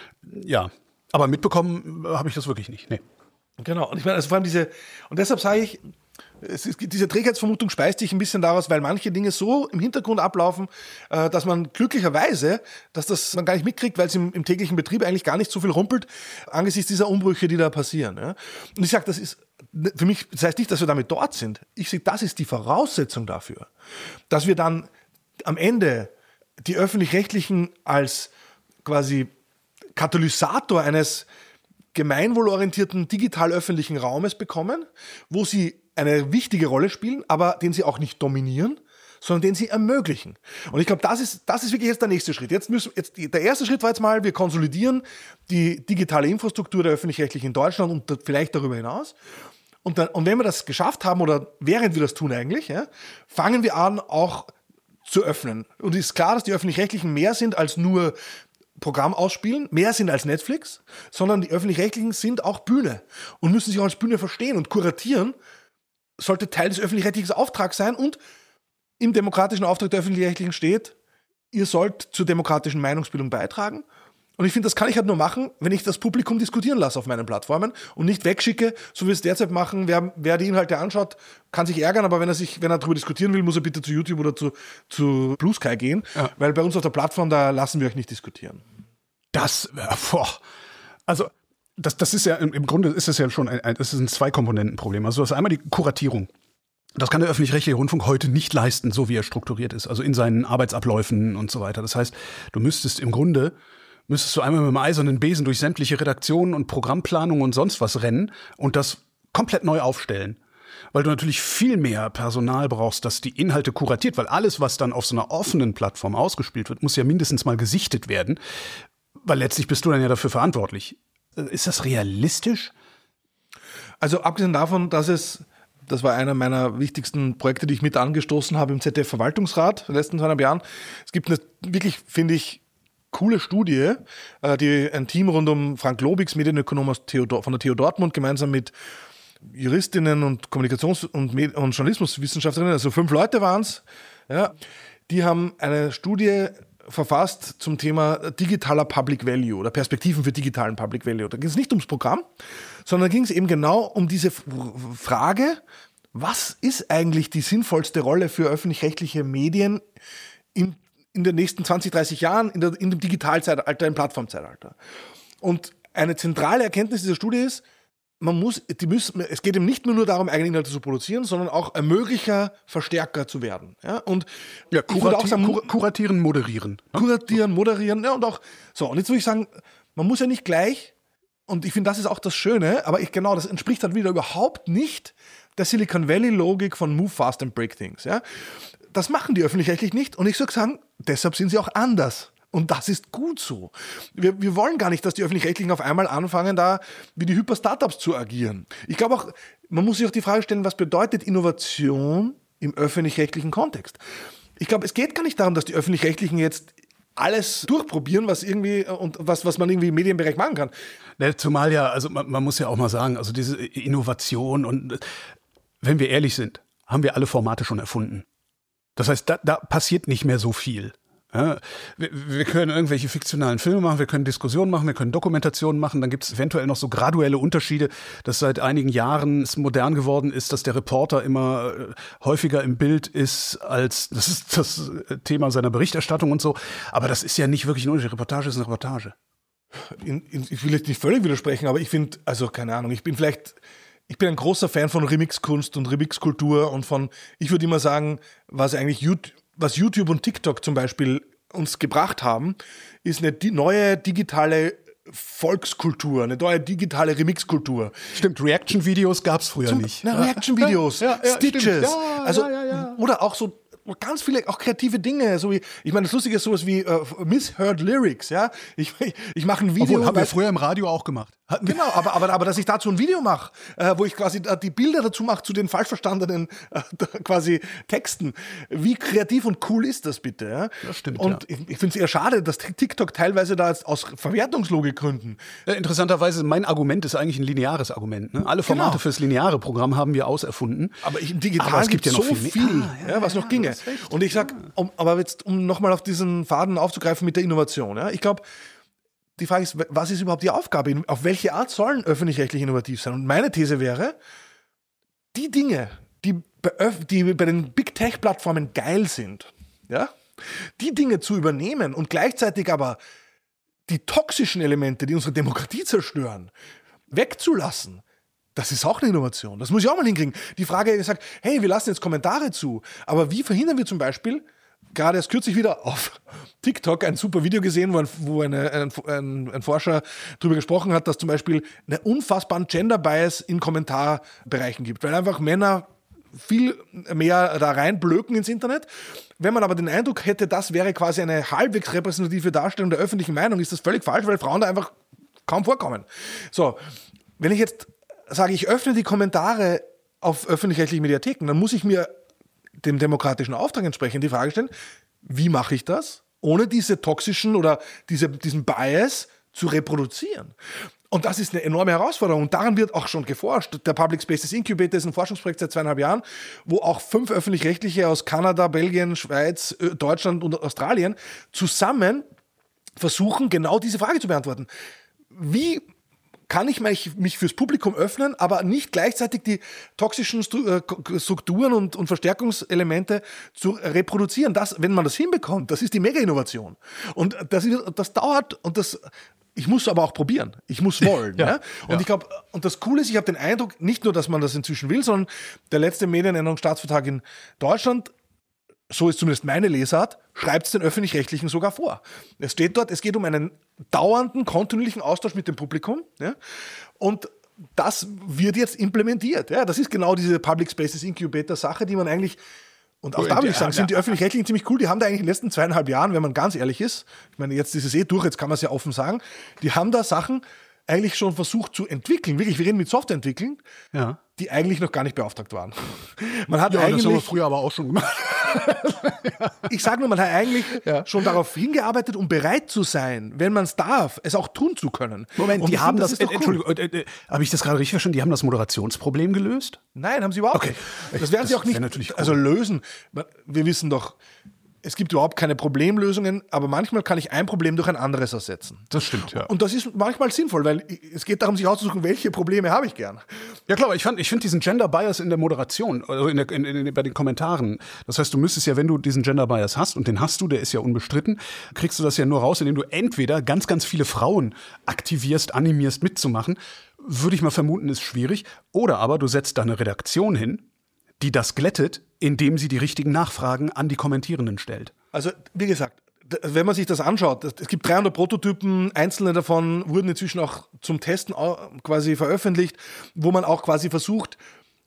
Ja, aber mitbekommen äh, habe ich das wirklich nicht, nee. Genau, und ich meine, also vor allem diese, und deshalb sage ich, es ist, diese Trägheitsvermutung speist sich ein bisschen daraus, weil manche Dinge so im Hintergrund ablaufen, äh, dass man glücklicherweise, dass das man gar nicht mitkriegt, weil es im, im täglichen Betrieb eigentlich gar nicht so viel rumpelt, angesichts dieser Umbrüche, die da passieren. Ja? Und ich sage, das ist für mich, das heißt nicht, dass wir damit dort sind. Ich sage, das ist die Voraussetzung dafür, dass wir dann am Ende die Öffentlich-Rechtlichen als quasi Katalysator eines gemeinwohlorientierten digital-öffentlichen Raumes bekommen, wo sie eine wichtige Rolle spielen, aber den sie auch nicht dominieren, sondern den sie ermöglichen. Und ich glaube, das ist, das ist wirklich jetzt der nächste Schritt. Jetzt müssen, jetzt, der erste Schritt war jetzt mal, wir konsolidieren die digitale Infrastruktur der Öffentlich-Rechtlichen in Deutschland und vielleicht darüber hinaus. Und, dann, und wenn wir das geschafft haben, oder während wir das tun eigentlich, ja, fangen wir an, auch zu öffnen. Und es ist klar, dass die Öffentlich-Rechtlichen mehr sind als nur Programm ausspielen, mehr sind als Netflix, sondern die Öffentlich-Rechtlichen sind auch Bühne und müssen sich auch als Bühne verstehen und kuratieren sollte Teil des öffentlich-rechtlichen Auftrags sein und im demokratischen Auftrag der Öffentlich-Rechtlichen steht, ihr sollt zur demokratischen Meinungsbildung beitragen. Und ich finde, das kann ich halt nur machen, wenn ich das Publikum diskutieren lasse auf meinen Plattformen und nicht wegschicke, so wie wir es derzeit machen. Wer, wer die Inhalte anschaut, kann sich ärgern, aber wenn er sich, wenn er darüber diskutieren will, muss er bitte zu YouTube oder zu, zu Blue Sky gehen, ja. Weil bei uns auf der Plattform, da lassen wir euch nicht diskutieren. Das, äh, boah, also das, das ist ja, im Grunde ist es ja schon ein, ein, das ist ein Zwei-Komponenten-Problem. Also das ist einmal die Kuratierung. Das kann der öffentlich-rechtliche Rundfunk heute nicht leisten, so wie er strukturiert ist, also in seinen Arbeitsabläufen und so weiter. Das heißt, du müsstest im Grunde, müsstest du einmal mit dem eisernen Besen durch sämtliche Redaktionen und Programmplanung und sonst was rennen und das komplett neu aufstellen. Weil du natürlich viel mehr Personal brauchst, das die Inhalte kuratiert, weil alles, was dann auf so einer offenen Plattform ausgespielt wird, muss ja mindestens mal gesichtet werden, weil letztlich bist du dann ja dafür verantwortlich. Ist das realistisch? Also abgesehen davon, dass es, das war einer meiner wichtigsten Projekte, die ich mit angestoßen habe im Z D F-Verwaltungsrat in den letzten zweieinhalb Jahren. Es gibt eine wirklich, finde ich, coole Studie, die ein Team rund um Frank Lobix, Medienökonom aus Theodor, von der T U Dortmund, gemeinsam mit Juristinnen und Kommunikations- und, Med- und Journalismuswissenschaftlerinnen, also fünf Leute waren es, ja, die haben eine Studie verfasst zum Thema digitaler Public Value oder Perspektiven für digitalen Public Value. Da ging es nicht ums Programm, sondern ging es eben genau um diese Frage, was ist eigentlich die sinnvollste Rolle für öffentlich-rechtliche Medien in, in den nächsten zwanzig, dreißig Jahren in, der, in dem Digitalzeitalter, im Plattformzeitalter. Und eine zentrale Erkenntnis dieser Studie ist, man muss, die müssen, es geht eben nicht mehr nur darum, eigene Inhalte zu produzieren, sondern auch Ermöglicher, Verstärker zu werden. Ja, und ja, kurati- auch sagen, kur- kuratieren, moderieren. Ne? Kuratieren, moderieren, ja, und auch, so, und jetzt würde ich sagen, man muss ja nicht gleich, und ich finde, das ist auch das Schöne, aber ich, genau, das entspricht halt wieder überhaupt nicht der Silicon Valley-Logik von Move Fast and Break Things. Ja? Das machen die öffentlich-rechtlich nicht, und ich würde sagen, deshalb sind sie auch anders. Und das ist gut so. Wir, wir wollen gar nicht, dass die Öffentlich-Rechtlichen auf einmal anfangen, da wie die Hyper-Startups zu agieren. Ich glaube auch, man muss sich auch die Frage stellen, was bedeutet Innovation im öffentlich-rechtlichen Kontext? Ich glaube, es geht gar nicht darum, dass die Öffentlich-Rechtlichen jetzt alles durchprobieren, was irgendwie und was, was man irgendwie im Medienbereich machen kann. Ja, zumal ja, also man, man muss ja auch mal sagen, also diese Innovation und wenn wir ehrlich sind, haben wir alle Formate schon erfunden. Das heißt, da, da passiert nicht mehr so viel. Ja, wir, wir können irgendwelche fiktionalen Filme machen, wir können Diskussionen machen, wir können Dokumentationen machen, dann gibt es eventuell noch so graduelle Unterschiede, dass seit einigen Jahren es modern geworden ist, dass der Reporter immer häufiger im Bild ist als, das ist das Thema seiner Berichterstattung und so, aber das ist ja nicht wirklich nur, die Reportage ist eine Reportage. In, in, ich will jetzt nicht völlig widersprechen, aber ich finde, also keine Ahnung, ich bin vielleicht, ich bin ein großer Fan von Remixkunst und Remixkultur und von, ich würde immer sagen, was eigentlich YouTube, was YouTube und TikTok zum Beispiel uns gebracht haben, ist eine di- neue digitale Volkskultur, eine neue digitale Remixkultur. Stimmt, Reaction-Videos gab es früher Zum, nicht. Na, Reaction-Videos, ja, ja, Stitches, ja, also, ja, ja, ja. oder auch so ganz viele auch kreative Dinge, so wie, ich meine, das Lustige ist sowas wie uh, Misheard Lyrics, ja. Ich, ich, ich mache ein Video. Obwohl, haben wir früher im Radio auch gemacht. Genau, aber, aber, aber dass ich dazu ein Video mache, äh, wo ich quasi die Bilder dazu mache zu den falsch verstandenen äh, quasi Texten. Wie kreativ und cool ist das bitte? Ja? Das stimmt, Und ja. ich, ich finde es eher schade, dass TikTok teilweise da aus Verwertungslogikgründen. Ja, interessanterweise, mein Argument ist eigentlich ein lineares Argument. Ne? Alle Formate Genau. fürs lineare Programm haben wir auserfunden. Aber im Digitalen Aber es gibt ja noch so viel viel, mehr. Ah, ja, ja, was ja, noch ginge. du hast recht. Und ich sag, um, aber jetzt, um nochmal auf diesen Faden aufzugreifen mit der Innovation. Ja? Ich glaube, die Frage ist, was ist überhaupt die Aufgabe? Auf welche Art sollen öffentlich-rechtlich innovativ sein? Und meine These wäre, die Dinge, die bei, Öf- die bei den Big Tech-Plattformen geil sind, ja, die Dinge zu übernehmen und gleichzeitig aber die toxischen Elemente, die unsere Demokratie zerstören, wegzulassen, das ist auch eine Innovation. Das muss ich auch mal hinkriegen. Die Frage, ich sage, hey, wir lassen jetzt Kommentare zu, aber wie verhindern wir zum Beispiel, gerade erst kürzlich wieder auf TikTok ein super Video gesehen, wo ein, wo eine, ein, ein, ein Forscher darüber gesprochen hat, dass zum Beispiel einen unfassbaren Gender-Bias in Kommentarbereichen gibt, weil einfach Männer viel mehr da reinblöken ins Internet. Wenn man aber den Eindruck hätte, das wäre quasi eine halbwegs repräsentative Darstellung der öffentlichen Meinung, ist das völlig falsch, weil Frauen da einfach kaum vorkommen. So, wenn ich jetzt sage, ich öffne die Kommentare auf öffentlich-rechtlichen Mediatheken, dann muss ich mir dem demokratischen Auftrag entsprechend die Frage stellen, wie mache ich das, ohne diese toxischen oder diese, diesen Bias zu reproduzieren? Und das ist eine enorme Herausforderung. Und daran wird auch schon geforscht. Der Public Spaces Incubator ist ein Forschungsprojekt seit zweieinhalb Jahren, wo auch fünf öffentlich-rechtliche aus Kanada, Belgien, Schweiz, Deutschland und Australien zusammen versuchen, genau diese Frage zu beantworten. Wie kann ich mich, mich fürs Publikum öffnen, aber nicht gleichzeitig die toxischen Strukturen und, und Verstärkungselemente zu reproduzieren? Das, wenn man das hinbekommt, das ist die Mega-Innovation. Und das, ist, das dauert und das... Ich muss aber auch probieren. Ich muss wollen. ja, ja? Und ja. ich glaube, und das Coole ist, ich habe den Eindruck, nicht nur, dass man das inzwischen will, sondern der letzte Medienänderungsstaatsvertrag in Deutschland, so ist zumindest meine Lesart, schreibt es den Öffentlich-Rechtlichen sogar vor. Es steht dort, es geht um einen dauernden, kontinuierlichen Austausch mit dem Publikum. Ja? Und das wird jetzt implementiert. Ja? Das ist genau diese Public Spaces Incubator-Sache, die man eigentlich... Und auch da würde ich sagen, sind die Öffentlich-Rechtlichen ziemlich cool. Die haben da eigentlich in den letzten zweieinhalb Jahren, wenn man ganz ehrlich ist, ich meine, jetzt ist es eh durch, jetzt kann man es ja offen sagen, die haben da Sachen eigentlich schon versucht zu entwickeln. Wirklich, wir reden mit Software entwickeln, ja. die eigentlich noch gar nicht beauftragt waren. Man hat ja, eigentlich, das haben wir früher aber auch schon gemacht. Ich sage nur, man hat eigentlich ja. schon darauf hingearbeitet, um bereit zu sein, wenn man es darf, es auch tun zu können. Moment, und die haben finde, das, das ist äh, Entschuldigung, cool. äh, äh, habe ich das gerade richtig verstanden? Die haben das Moderationsproblem gelöst? Nein, haben sie überhaupt okay. nicht. Das werden das sie auch nicht natürlich cool. also lösen. Wir wissen doch, es gibt überhaupt keine Problemlösungen, aber manchmal kann ich ein Problem durch ein anderes ersetzen. Das stimmt, ja. Und das ist manchmal sinnvoll, weil es geht darum, sich auszusuchen, welche Probleme habe ich gern. Ja klar, ich, fand, ich finde diesen Gender Bias in der Moderation, also in der, in, in, bei den Kommentaren, das heißt, du müsstest ja, wenn du diesen Gender Bias hast, und den hast du, der ist ja unbestritten, kriegst du das ja nur raus, indem du entweder ganz, ganz viele Frauen aktivierst, animierst mitzumachen, würde ich mal vermuten, ist schwierig, oder aber du setzt da eine Redaktion hin, die das glättet, indem sie die richtigen Nachfragen an die Kommentierenden stellt. Also, wie gesagt, wenn man sich das anschaut, es gibt dreihundert Prototypen, einzelne davon wurden inzwischen auch zum Testen quasi veröffentlicht, wo man auch quasi versucht,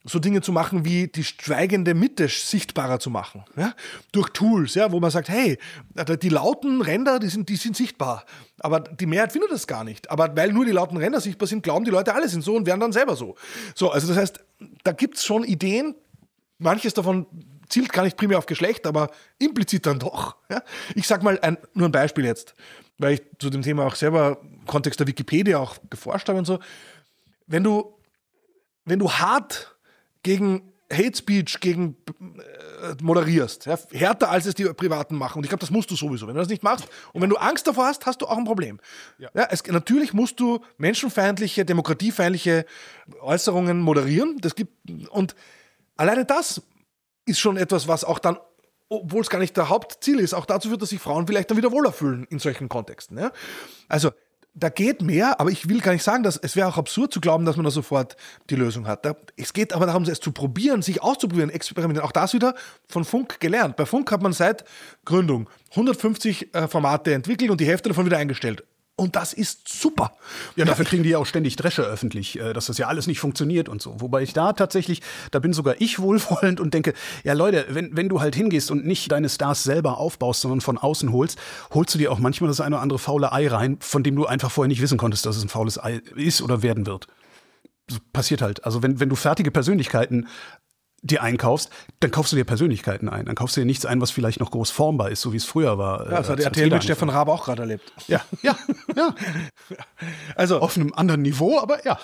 so Dinge zu machen, wie die schweigende Mitte sichtbarer zu machen. Ja? Durch Tools, ja, wo man sagt, hey, die lauten Ränder, die sind, die sind sichtbar. Aber die Mehrheit findet das gar nicht. Aber weil nur die lauten Ränder sichtbar sind, glauben die Leute, alle sind so und werden dann selber so. So, also das heißt, da gibt es schon Ideen, manches davon zielt gar nicht primär auf Geschlecht, aber implizit dann doch. Ja? Ich sag mal ein, nur ein Beispiel jetzt, weil ich zu dem Thema auch selber im Kontext der Wikipedia auch geforscht habe und so. Wenn du, wenn du hart gegen Hate Speech gegen äh, moderierst, ja, härter als es die Privaten machen. Und ich glaube, das musst du sowieso. Wenn du das nicht machst und wenn du Angst davor hast, hast du auch ein Problem. Ja. Ja, es, natürlich musst du menschenfeindliche, demokratiefeindliche Äußerungen moderieren. Das gibt, und alleine das ist schon etwas, was auch dann, obwohl es gar nicht der Hauptziel ist, auch dazu führt, dass sich Frauen vielleicht dann wieder wohler fühlen in solchen Kontexten. Ja? Also da geht mehr, aber ich will gar nicht sagen, dass es wäre auch absurd zu glauben, dass man da sofort die Lösung hat. Da, es geht aber darum, es zu probieren, sich auszuprobieren, experimentieren. Auch das wieder von Funk gelernt. Bei Funk hat man seit Gründung hundertfünfzig äh, Formate entwickelt und die Hälfte davon wieder eingestellt. Und das ist super. Ja, dafür kriegen die ja auch ständig Dresche öffentlich, dass das ja alles nicht funktioniert und so. Wobei ich da tatsächlich, da bin sogar ich wohlwollend und denke, ja Leute, wenn, wenn du halt hingehst und nicht deine Stars selber aufbaust, sondern von außen holst, holst du dir auch manchmal das eine oder andere faule Ei rein, von dem du einfach vorher nicht wissen konntest, dass es ein faules Ei ist oder werden wird. Das passiert halt. Also wenn, wenn du fertige Persönlichkeiten dir einkaufst, dann kaufst du dir Persönlichkeiten ein. Dann kaufst du dir nichts ein, was vielleicht noch groß formbar ist, so wie es früher war. Ja, das hat der R T L mit Stefan Raab auch gerade erlebt. Ja, ja, ja. Also auf einem anderen Niveau, aber ja.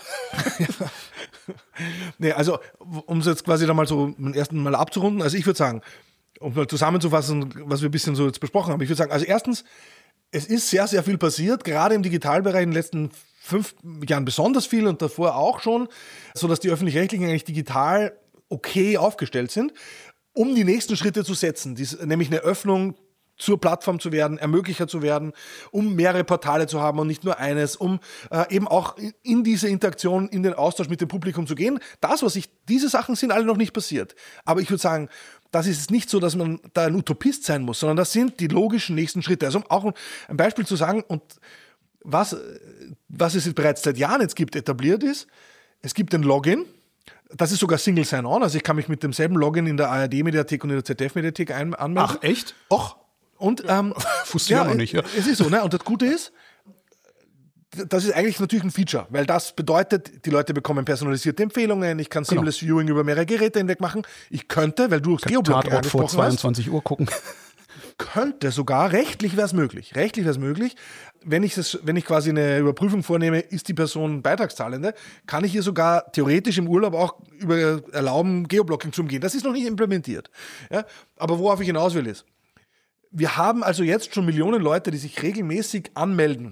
Nee, also um es jetzt quasi da mal so beim ersten Mal abzurunden, also ich würde sagen, um mal zusammenzufassen, was wir ein bisschen so jetzt besprochen haben, ich würde sagen, also erstens, es ist sehr, sehr viel passiert, gerade im Digitalbereich in den letzten fünf Jahren besonders viel und davor auch schon, sodass die Öffentlich-Rechtlichen eigentlich digital okay aufgestellt sind, um die nächsten Schritte zu setzen, dies, nämlich eine Öffnung zur Plattform zu werden, Ermöglicher zu werden, um mehrere Portale zu haben und nicht nur eines, um äh, eben auch in diese Interaktion, in den Austausch mit dem Publikum zu gehen. Das, was ich, diese Sachen sind alle noch nicht passiert. Aber ich würde sagen, das ist nicht so, dass man da ein Utopist sein muss, sondern das sind die logischen nächsten Schritte. Also um auch ein Beispiel zu sagen, und was, was es bereits seit Jahren jetzt gibt, etabliert ist, es gibt ein Login. Das ist sogar Single Sign-On, also ich kann mich mit demselben Login in der A R D-Mediathek und in der Z D F-Mediathek anmelden. Ach, echt? Och. Und, ähm, wusste ich ja, auch noch nicht. Ja. Es ist so, ne? Und das Gute ist, das ist eigentlich natürlich ein Feature, weil das bedeutet, die Leute bekommen personalisierte Empfehlungen, ich kann Seamless genau. Viewing über mehrere Geräte hinweg machen. Ich könnte, weil du das Geoblocking angesprochen hast, vor zweiundzwanzig Uhr gucken. Könnte sogar, rechtlich wäre es möglich, rechtlich wäre es möglich, wenn ich, das, wenn ich quasi eine Überprüfung vornehme, ist die Person Beitragszahlende, kann ich ihr sogar theoretisch im Urlaub auch über erlauben, Geoblocking zu umgehen. Das ist noch nicht implementiert. Ja? Aber worauf ich hinaus will ist, wir haben also jetzt schon Millionen Leute, die sich regelmäßig anmelden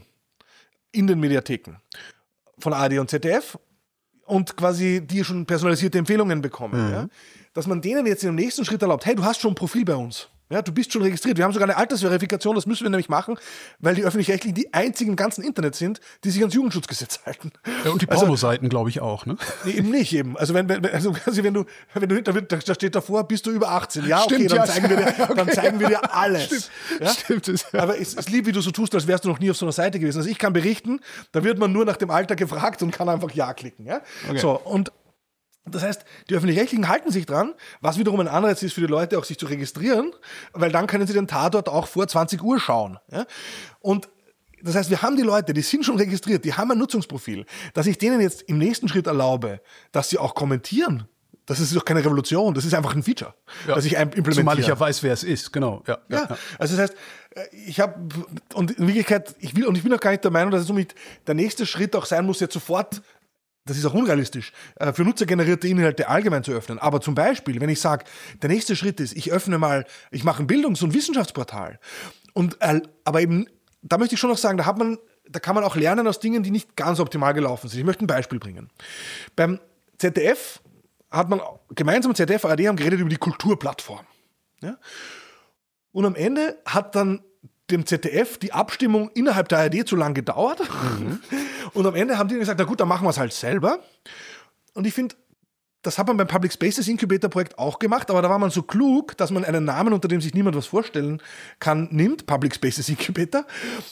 in den Mediatheken von A R D und Z D F und quasi die schon personalisierte Empfehlungen bekommen. Mhm. Ja? Dass man denen jetzt im nächsten Schritt erlaubt, hey, du hast schon ein Profil bei uns. Ja, du bist schon registriert. Wir haben sogar eine Altersverifikation, das müssen wir nämlich machen, weil die Öffentlich-Rechtlichen die einzigen im ganzen Internet sind, die sich ans Jugendschutzgesetz halten. Ja, und die Pornoseiten, also, glaube ich, auch, ne? Nee, eben nicht, eben. Also wenn, wenn, also wenn du, wenn du, da steht davor, bist du über achtzehn. Ja, Stimmt, okay, dann, ja. Zeigen wir dir, okay. dann zeigen wir dir alles. Stimmt, ja? Stimmt es. Ja. Aber es ist lieb, wie du so tust, als wärst du noch nie auf so einer Seite gewesen. Also ich kann berichten, da wird man nur nach dem Alter gefragt und kann einfach Ja klicken. Ja? Okay. So, und das heißt, die Öffentlich-Rechtlichen halten sich dran, was wiederum ein Anreiz ist für die Leute, auch sich zu registrieren, weil dann können sie den Tatort auch vor zwanzig Uhr schauen. Ja? Und das heißt, wir haben die Leute, die sind schon registriert, die haben ein Nutzungsprofil, dass ich denen jetzt im nächsten Schritt erlaube, dass sie auch kommentieren. Das ist doch keine Revolution, das ist einfach ein Feature, ja. das ich implementiere. Zumal ich ja weiß, wer es ist, genau. Ja, ja, ja. Also das heißt, ich habe, und in Wirklichkeit, ich will, und ich bin auch gar nicht der Meinung, dass es somit der nächste Schritt auch sein muss, jetzt sofort, das ist auch unrealistisch, für nutzergenerierte Inhalte allgemein zu öffnen. Aber zum Beispiel, wenn ich sage, der nächste Schritt ist, ich öffne mal, ich mache ein Bildungs- und Wissenschaftsportal. Und, äh, aber eben, da möchte ich schon noch sagen, da hat man, da kann man auch lernen aus Dingen, die nicht ganz optimal gelaufen sind. Ich möchte ein Beispiel bringen. Beim Z D F hat man gemeinsam mit Z D F, A R D haben geredet über die Kulturplattform. Ja? Und am Ende hat dann dem Z D F die Abstimmung innerhalb der A R D zu lang gedauert. Mhm. Und am Ende haben die gesagt, na gut, dann machen wir es halt selber. Und ich finde, das hat man beim Public Spaces Incubator Projekt auch gemacht, aber da war man so klug, dass man einen Namen, unter dem sich niemand was vorstellen kann, nimmt, Public Spaces Incubator.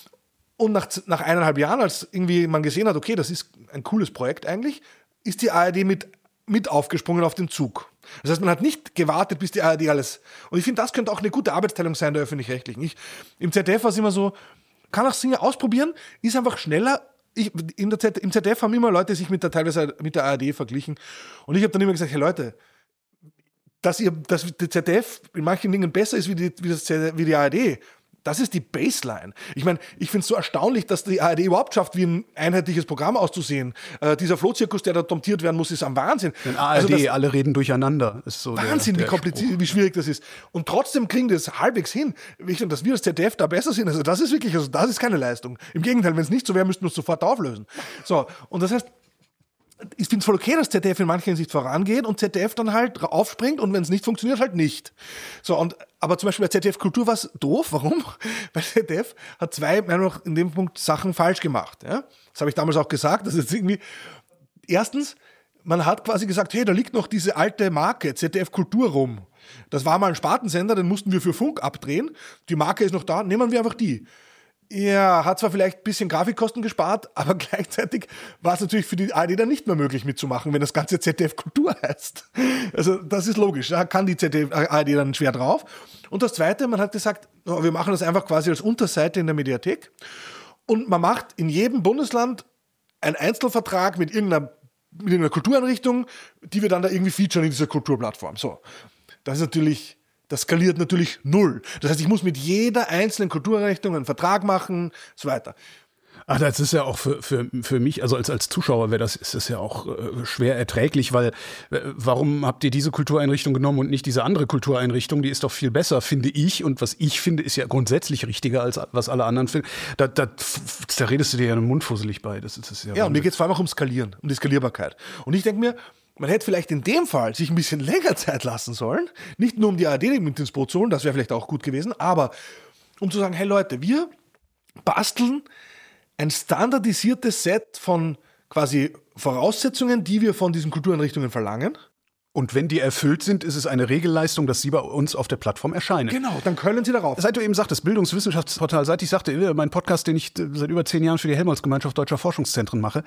Und nach, nach eineinhalb Jahren, als irgendwie man gesehen hat, okay, das ist ein cooles Projekt eigentlich, ist die A R D mit mit aufgesprungen auf den Zug. Das heißt, man hat nicht gewartet, bis die A R D alles... Und ich finde, das könnte auch eine gute Arbeitsteilung sein der Öffentlich-Rechtlichen. Ich, Im Z D F war es immer so, kann auch Dinge ausprobieren, ist einfach schneller. Ich, in der Z, Im Z D F haben immer Leute sich mit der, teilweise mit der A R D verglichen. Und ich habe dann immer gesagt, hey Leute, dass, ihr, dass der Z D F in manchen Dingen besser ist wie die, wie das, wie die A R D, das ist die Baseline. Ich meine, ich finde es so erstaunlich, dass die A R D überhaupt schafft, wie ein einheitliches Programm auszusehen. Äh, dieser Flohzirkus, der da domptiert werden muss, ist am Wahnsinn. Denn A R D, also das, alle reden durcheinander. Ist so Wahnsinn, der, der wie kompliziert, wie schwierig das ist. Und trotzdem kriegen die es halbwegs hin. Und dass wir als Z D F da besser sind, also das ist wirklich, also das ist keine Leistung. Im Gegenteil, wenn es nicht so wäre, müssten wir es sofort auflösen. So, und das heißt, ich finde es voll okay, dass Z D F in mancher Hinsicht vorangeht und Z D F dann halt aufspringt und wenn es nicht funktioniert, halt nicht. So, und, aber zum Beispiel bei Z D F Kultur war es doof. Warum? Weil Z D F hat zwei, meiner Meinung nach, in dem Punkt Sachen falsch gemacht. Ja? Das habe ich damals auch gesagt. Das ist irgendwie, erstens, man hat quasi gesagt, hey, da liegt noch diese alte Marke Z D F Kultur rum. Das war mal ein Spartensender, den mussten wir für Funk abdrehen. Die Marke ist noch da, nehmen wir einfach die. Ja, hat zwar vielleicht ein bisschen Grafikkosten gespart, aber gleichzeitig war es natürlich für die A R D dann nicht mehr möglich mitzumachen, wenn das Ganze Z D F Kultur heißt. Also das ist logisch, da kann die Z D F, A R D dann schwer drauf. Und das Zweite, man hat gesagt, wir machen das einfach quasi als Unterseite in der Mediathek und man macht in jedem Bundesland einen Einzelvertrag mit irgendeiner, mit irgendeiner Kultureinrichtung, die wir dann da irgendwie featuren in dieser Kulturplattform. So, das ist natürlich... Das skaliert natürlich null. Das heißt, ich muss mit jeder einzelnen Kultureinrichtung einen Vertrag machen, so weiter. Ach, das ist ja auch für, für, für mich, also als, als Zuschauer wäre das, ist das ja auch äh, schwer erträglich, weil äh, warum habt ihr diese Kultureinrichtung genommen und nicht diese andere Kultureinrichtung? Die ist doch viel besser, finde ich. Und was ich finde, ist ja grundsätzlich richtiger, als was alle anderen finden. Da, da, da redest du dir ja den Mund fusselig bei. Das ist, das ist ja, ja, und mir geht es vor allem auch um Skalieren, um die Skalierbarkeit. Und ich denke mir, man hätte vielleicht in dem Fall sich ein bisschen länger Zeit lassen sollen, nicht nur um die A R D mit ins Boot zu holen, das wäre vielleicht auch gut gewesen, aber um zu sagen, hey Leute, wir basteln ein standardisiertes Set von quasi Voraussetzungen, die wir von diesen Kultureinrichtungen verlangen. Und wenn die erfüllt sind, ist es eine Regelleistung, dass sie bei uns auf der Plattform erscheinen. Genau, dann können sie darauf. Seit du eben sagtest, Bildungswissenschaftsportal, seit ich sagte, mein Podcast, den ich seit über zehn Jahren für die Helmholtz-Gemeinschaft Deutscher Forschungszentren mache,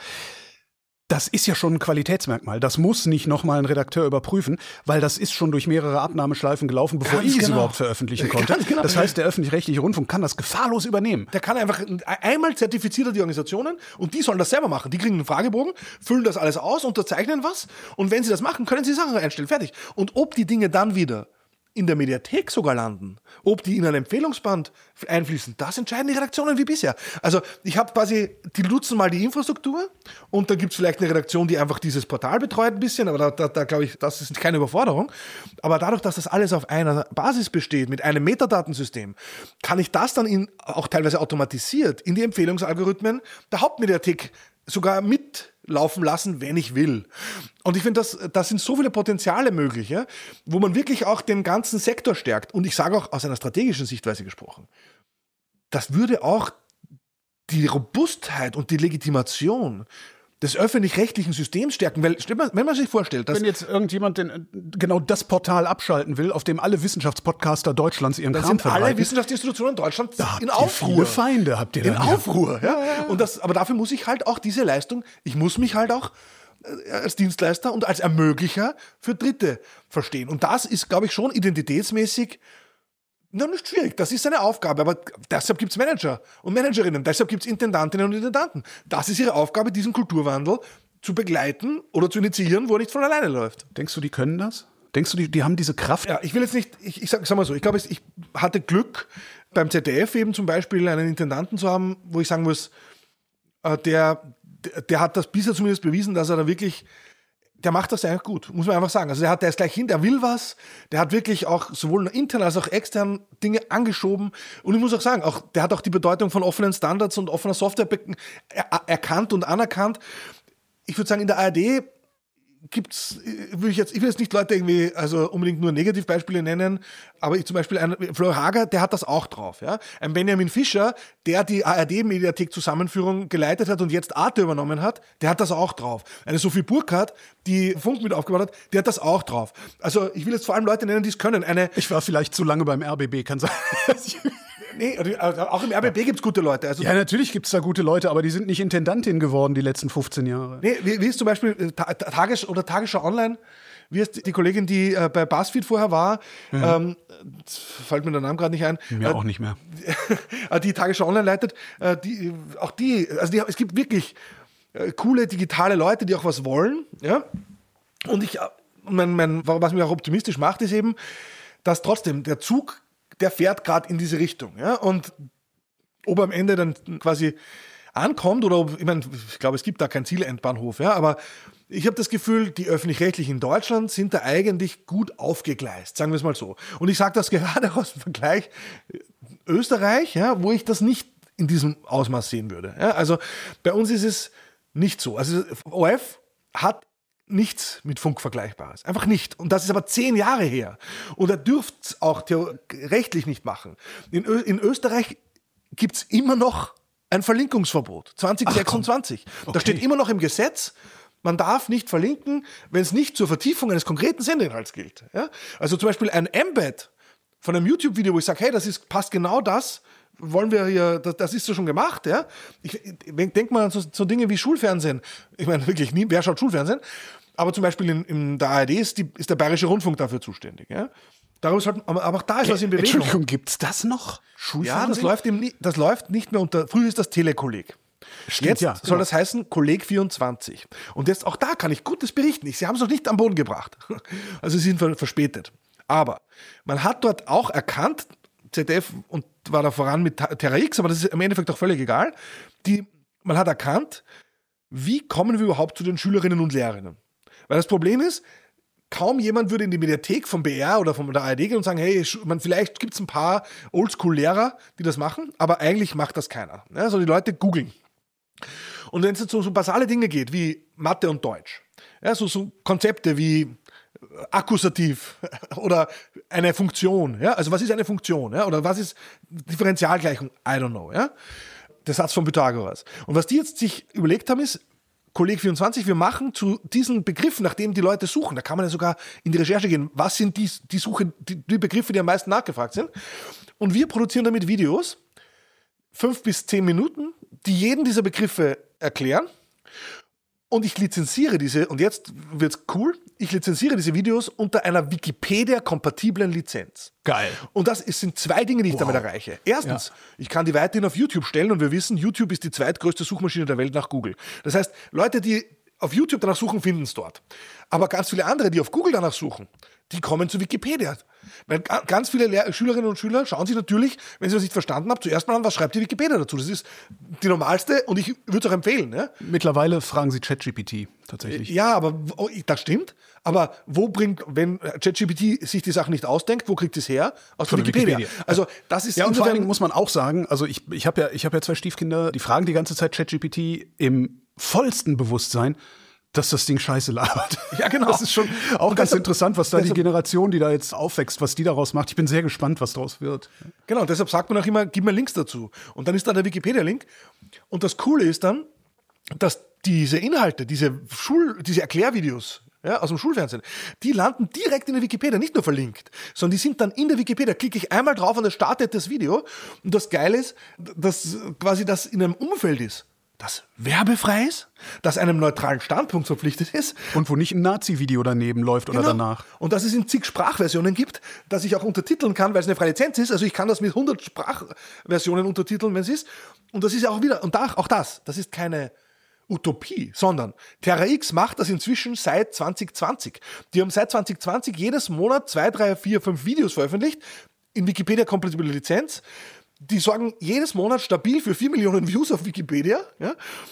das ist ja schon ein Qualitätsmerkmal. Das muss nicht nochmal ein Redakteur überprüfen, weil das ist schon durch mehrere Abnahmeschleifen gelaufen, bevor Ganz ich genau. es überhaupt veröffentlichen konnte. Ganz genau. Das heißt, der öffentlich-rechtliche Rundfunk kann das gefahrlos übernehmen. Der kann einfach, einmal zertifiziert er die Organisationen und die sollen das selber machen. Die kriegen einen Fragebogen, füllen das alles aus, unterzeichnen was und wenn sie das machen, können sie Sachen einstellen. Fertig. Und ob die Dinge dann wieder in der Mediathek sogar landen, ob die in ein Empfehlungsband einfließen, das entscheiden die Redaktionen wie bisher. Also ich habe quasi, die nutzen mal die Infrastruktur und dann gibt es vielleicht eine Redaktion, die einfach dieses Portal betreut ein bisschen, aber da, da, da glaube ich, das ist keine Überforderung. Aber dadurch, dass das alles auf einer Basis besteht, mit einem Metadatensystem, kann ich das dann in, auch teilweise automatisiert in die Empfehlungsalgorithmen der Hauptmediathek sogar mitlaufen lassen, wenn ich will. Und ich finde, das, das sind so viele Potenziale möglich, ja, wo man wirklich auch den ganzen Sektor stärkt. Und ich sage auch aus einer strategischen Sichtweise gesprochen, das würde auch die Robustheit und die Legitimation des öffentlich-rechtlichen Systems stärken. Weil, wenn man sich vorstellt, dass... Wenn jetzt irgendjemand den, genau das Portal abschalten will, auf dem alle Wissenschaftspodcaster Deutschlands ihren Kram verbreiten. Dann sind alle Wissenschaftsinstitutionen Deutschlands da in habt ihr Aufruhr. Viele Feinde habt ihr in dann. Aufruhr, ja. ja, ja. Und das, aber dafür muss ich halt auch diese Leistung, ich muss mich halt auch als Dienstleister und als Ermöglicher für Dritte verstehen. Und das ist, glaube ich, schon identitätsmäßig na, nicht schwierig. Das ist seine Aufgabe. Aber deshalb gibt es Manager und Managerinnen. Deshalb gibt es Intendantinnen und Intendanten. Das ist ihre Aufgabe, diesen Kulturwandel zu begleiten oder zu initiieren, wo er nicht von alleine läuft. Denkst du, die können das? Denkst du, die, die haben diese Kraft? Ja, ich will jetzt nicht, ich, ich sag, sag mal so, ich glaube, ich hatte Glück, beim Z D F eben zum Beispiel einen Intendanten zu haben, wo ich sagen muss, der, der hat das bisher zumindest bewiesen, dass er da wirklich... Der macht das eigentlich gut, muss man einfach sagen. Also der hat, der ist gleich hin, der will was, der hat wirklich auch sowohl intern als auch extern Dinge angeschoben. Und ich muss auch sagen, auch, der hat auch die Bedeutung von offenen Standards und offener Software er, erkannt und anerkannt. Ich würde sagen, in der A R D gibt's, will ich jetzt, ich will jetzt nicht Leute irgendwie, also unbedingt nur Negativbeispiele nennen, aber ich zum Beispiel, ein Florian Hager, der hat das auch drauf, ja. Ein Benjamin Fischer, der die A R D-Mediathek-Zusammenführung geleitet hat und jetzt Arte übernommen hat, der hat das auch drauf. Eine Sophie Burkhardt, die Funk mit aufgebaut hat, die hat das auch drauf. Also ich will jetzt vor allem Leute nennen, die es können. Eine ich war vielleicht zu lange beim R B B, kann sein. Nee, auch im R B B gibt es gute Leute. Also ja, natürlich gibt es da gute Leute, aber die sind nicht Intendantin geworden die letzten fünfzehn Jahre. Nee, wie, wie ist zum Beispiel Tages- oder Tagesschau Online, wie ist die Kollegin, die äh, bei BuzzFeed vorher war, mhm. ähm, fällt mir der Name gerade nicht ein. Mir äh, auch nicht mehr. Die Tagesschau Online leitet, äh, die, auch die, also die, es gibt wirklich äh, coole digitale Leute, die auch was wollen. Ja? Und ich, mein, mein, was mich auch optimistisch macht, ist eben, dass trotzdem der Zug, der fährt gerade in diese Richtung. Ja? Und ob er am Ende dann quasi ankommt oder ob, ich meine, ich glaube, es gibt da keinen Zielendbahnhof, ja, aber ich habe das Gefühl, die Öffentlich-Rechtlichen in Deutschland sind da eigentlich gut aufgegleist, sagen wir es mal so. Und ich sage das gerade aus dem Vergleich Österreich, ja, wo ich das nicht in diesem Ausmaß sehen würde. Ja. Also bei uns ist es nicht so. Also O R F hat nichts mit Funk Vergleichbares. Einfach nicht. Und das ist aber zehn Jahre her. Und er dürfte es auch rechtlich nicht machen. In, Ö- in Österreich gibt es immer noch ein Verlinkungsverbot, zwanzig sechsundzwanzig. Okay. Da steht immer noch im Gesetz, man darf nicht verlinken, wenn es nicht zur Vertiefung eines konkreten Sendeinhalts gilt. Ja? Also zum Beispiel ein Embed von einem YouTube-Video, wo ich sage, hey, das ist, passt genau das, wollen wir hier, das, das ist so schon gemacht. Ja? Ich, ich denke mal an so, so Dinge wie Schulfernsehen. Ich meine wirklich nie, wer schaut Schulfernsehen? Aber zum Beispiel in, in der A R D ist, die, ist der Bayerische Rundfunk dafür zuständig. Ja? Darüber sollten, aber auch da ist was in Bewegung. Entschuldigung, gibt es das noch? Ja, das läuft, im, das läuft nicht mehr unter, früher ist das Telekolleg. Stimmt, Jetzt ja, soll genau. das heißen Kolleg vierundzwanzig. Und jetzt auch da kann ich Gutes berichten. Ich, sie haben es noch nicht am Boden gebracht. Also sie sind verspätet. Aber man hat dort auch erkannt, Z D F und war da voran mit Terra X, aber das ist im Endeffekt auch völlig egal. Die, man hat erkannt, wie kommen wir überhaupt zu den Schülerinnen und Lehrerinnen? Weil das Problem ist, kaum jemand würde in die Mediathek vom B R oder von der A R D gehen und sagen, hey, man, vielleicht gibt es ein paar Oldschool-Lehrer, die das machen, aber eigentlich macht das keiner. Ja, also die Leute googeln. Und wenn es jetzt um so basale Dinge geht, wie Mathe und Deutsch, ja, so, so Konzepte wie Akkusativ oder eine Funktion, ja, also was ist eine Funktion, ja, oder was ist Differentialgleichung, I don't know, ja, der Satz von Pythagoras. Und was die jetzt sich überlegt haben ist, Kolleg vierundzwanzig, wir machen zu diesen Begriffen, nach denen die Leute suchen, da kann man ja sogar in die Recherche gehen, was sind die, die, Suche, die, die Begriffe, die am meisten nachgefragt sind. Und wir produzieren damit Videos, fünf bis zehn Minuten, die jeden dieser Begriffe erklären. Und ich lizenziere diese, und jetzt wird's cool, ich lizenziere diese Videos unter einer Wikipedia-kompatiblen Lizenz. Geil. Und das ist, sind zwei Dinge, die ich wow. damit erreiche. Erstens, ja. ich kann die weiterhin auf YouTube stellen und wir wissen, YouTube ist die zweitgrößte Suchmaschine der Welt nach Google. Das heißt, Leute, die auf YouTube danach suchen, finden es dort. Aber ganz viele andere, die auf Google danach suchen, die kommen zu Wikipedia. Weil ganz viele Lehr- Schülerinnen und Schüler schauen sich natürlich, wenn sie das nicht verstanden haben, zuerst mal an, was schreibt die Wikipedia dazu. Das ist die normalste und ich würde es auch empfehlen. Ja? Mittlerweile fragen sie ChatGPT tatsächlich. Ja, aber oh, das stimmt. Aber wo bringt, wenn ChatGPT sich die Sachen nicht ausdenkt, wo kriegt es her? Aus der Wikipedia. Wikipedia. Also das ist ja, und vor allen Dingen muss man auch sagen, also ich, ich habe ja, ich hab ja zwei Stiefkinder, die fragen die ganze Zeit ChatGPT im vollsten Bewusstsein, dass das Ding scheiße labert. Ja, genau. Das ist schon auch ganz deshalb, interessant, was da deshalb, die Generation, die da jetzt aufwächst, was die daraus macht. Ich bin sehr gespannt, was daraus wird. Genau, und deshalb sagt man auch immer, gib mir Links dazu. Und dann ist da der Wikipedia-Link. Und das Coole ist dann, dass diese Inhalte, diese, Schul-, diese Erklärvideos, ja, aus dem Schulfernsehen, die landen direkt in der Wikipedia, nicht nur verlinkt, sondern die sind dann in der Wikipedia. Klicke ich einmal drauf und das startet das Video. Und das Geile ist, dass quasi das in einem Umfeld ist, das werbefrei ist, das einem neutralen Standpunkt verpflichtet ist. Und wo nicht ein Nazi-Video daneben läuft genau. oder danach. Und dass es in zig Sprachversionen gibt, dass ich auch untertiteln kann, weil es eine freie Lizenz ist. Also ich kann das mit hundert Sprachversionen untertiteln, wenn es ist. Und das ist ja auch wieder, und da, auch das, das ist keine Utopie, sondern Terra X macht das inzwischen seit zwanzig zwanzig. Die haben seit zwanzig zwanzig jedes Monat zwei, drei, vier, fünf Videos veröffentlicht in Wikipedia-kompatible Lizenz. Die sorgen jedes Monat stabil für vier Millionen Views auf Wikipedia, ja,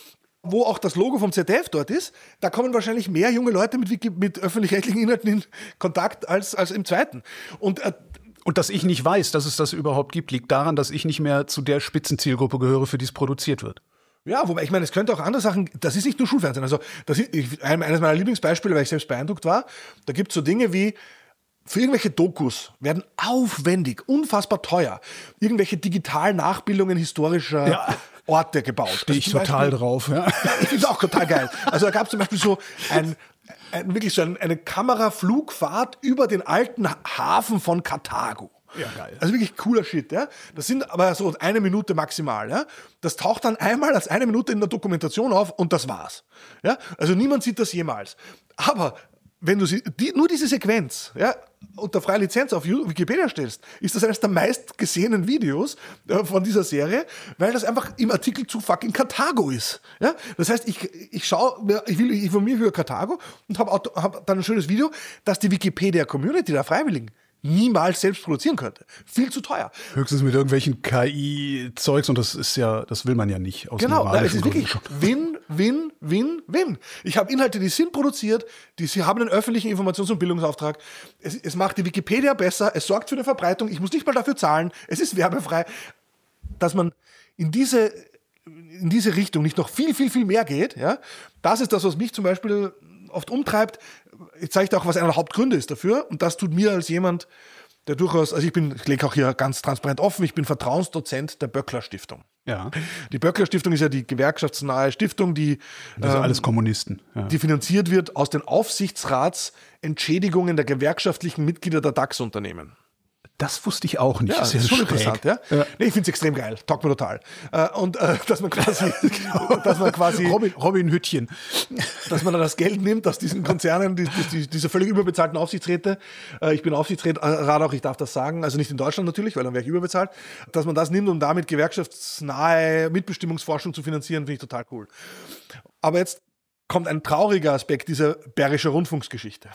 wo auch das Logo vom Z D F dort ist. Da kommen wahrscheinlich mehr junge Leute mit, Wiki- mit öffentlich-rechtlichen Inhalten in Kontakt als, als im zweiten. Und, äh, Und dass ich nicht weiß, dass es das überhaupt gibt, liegt daran, dass ich nicht mehr zu der Spitzenzielgruppe gehöre, für die es produziert wird. Ja, wobei, ich meine, es könnte auch andere Sachen, das ist nicht nur Schulfernsehen. Also, das ist ich, eines meiner Lieblingsbeispiele, weil ich selbst beeindruckt war, da gibt es so Dinge wie, für irgendwelche Dokus werden aufwendig, unfassbar teuer, irgendwelche digitalen Nachbildungen historischer ja. Orte gebaut. Stehe ich also total Beispiel, drauf. Ja. Ich finde es auch total geil. Also da gab es zum Beispiel so ein, ein wirklich so ein, eine Kameraflugfahrt über den alten Hafen von Karthago. Ja, geil. Also wirklich cooler Shit, ja. Das sind aber so eine Minute maximal, ja. Das taucht dann einmal als eine Minute in der Dokumentation auf und das war's. Ja. Also niemand sieht das jemals. Aber wenn du sie, die, nur diese Sequenz, ja, unter freier Lizenz auf Wikipedia stellst, ist das eines der meistgesehenen Videos äh, von dieser Serie, weil das einfach im Artikel zu fucking Karthago ist. Ja? Das heißt, ich, ich schaue, ich will ich informiere mich über Karthago und habe hab dann ein schönes Video, das die Wikipedia-Community der Freiwilligen niemals selbst produzieren könnte. Viel zu teuer. Höchstens mit irgendwelchen K I-Zeugs und das ist ja, das will man ja nicht. Aus genau, na, es ist Gründen wirklich schon. Win, Win, Win, Win. Ich habe Inhalte, die sind produziert, die sie haben einen öffentlichen Informations- und Bildungsauftrag. Es, es macht die Wikipedia besser, es sorgt für eine Verbreitung, ich muss nicht mal dafür zahlen, es ist werbefrei. Dass man in diese, in diese Richtung nicht noch viel, viel, viel mehr geht, ja, das ist das, was mich zum Beispiel oft umtreibt. Ich zeige dir auch, was einer der Hauptgründe ist dafür. Und das tut mir als jemand, der durchaus, also ich bin, ich lege auch hier ganz transparent offen, ich bin Vertrauensdozent der Böckler Stiftung. Ja. Die Böckler Stiftung ist ja die gewerkschaftsnahe Stiftung, die, Das sind ähm, alles Kommunisten. Ja. die finanziert wird aus den Aufsichtsratsentschädigungen der gewerkschaftlichen Mitglieder der DAX-Unternehmen. Das wusste ich auch nicht. Ja, das ist schon schräg. interessant, ja. ja. Nee, ich finde es extrem geil. Taugt mir total. Äh, und äh, dass man quasi, dass man quasi Robin, Robin Hüttchen. dass man dann das Geld nimmt aus diesen Konzernen, die, die, diese völlig überbezahlten Aufsichtsräte. Äh, ich bin Aufsichtsrat auch, ich darf das sagen, also nicht in Deutschland natürlich, weil dann wäre ich überbezahlt. Dass man das nimmt, um damit gewerkschaftsnahe Mitbestimmungsforschung zu finanzieren, finde ich total cool. Aber jetzt kommt ein trauriger Aspekt dieser Bergischer Rundfunksgeschichte.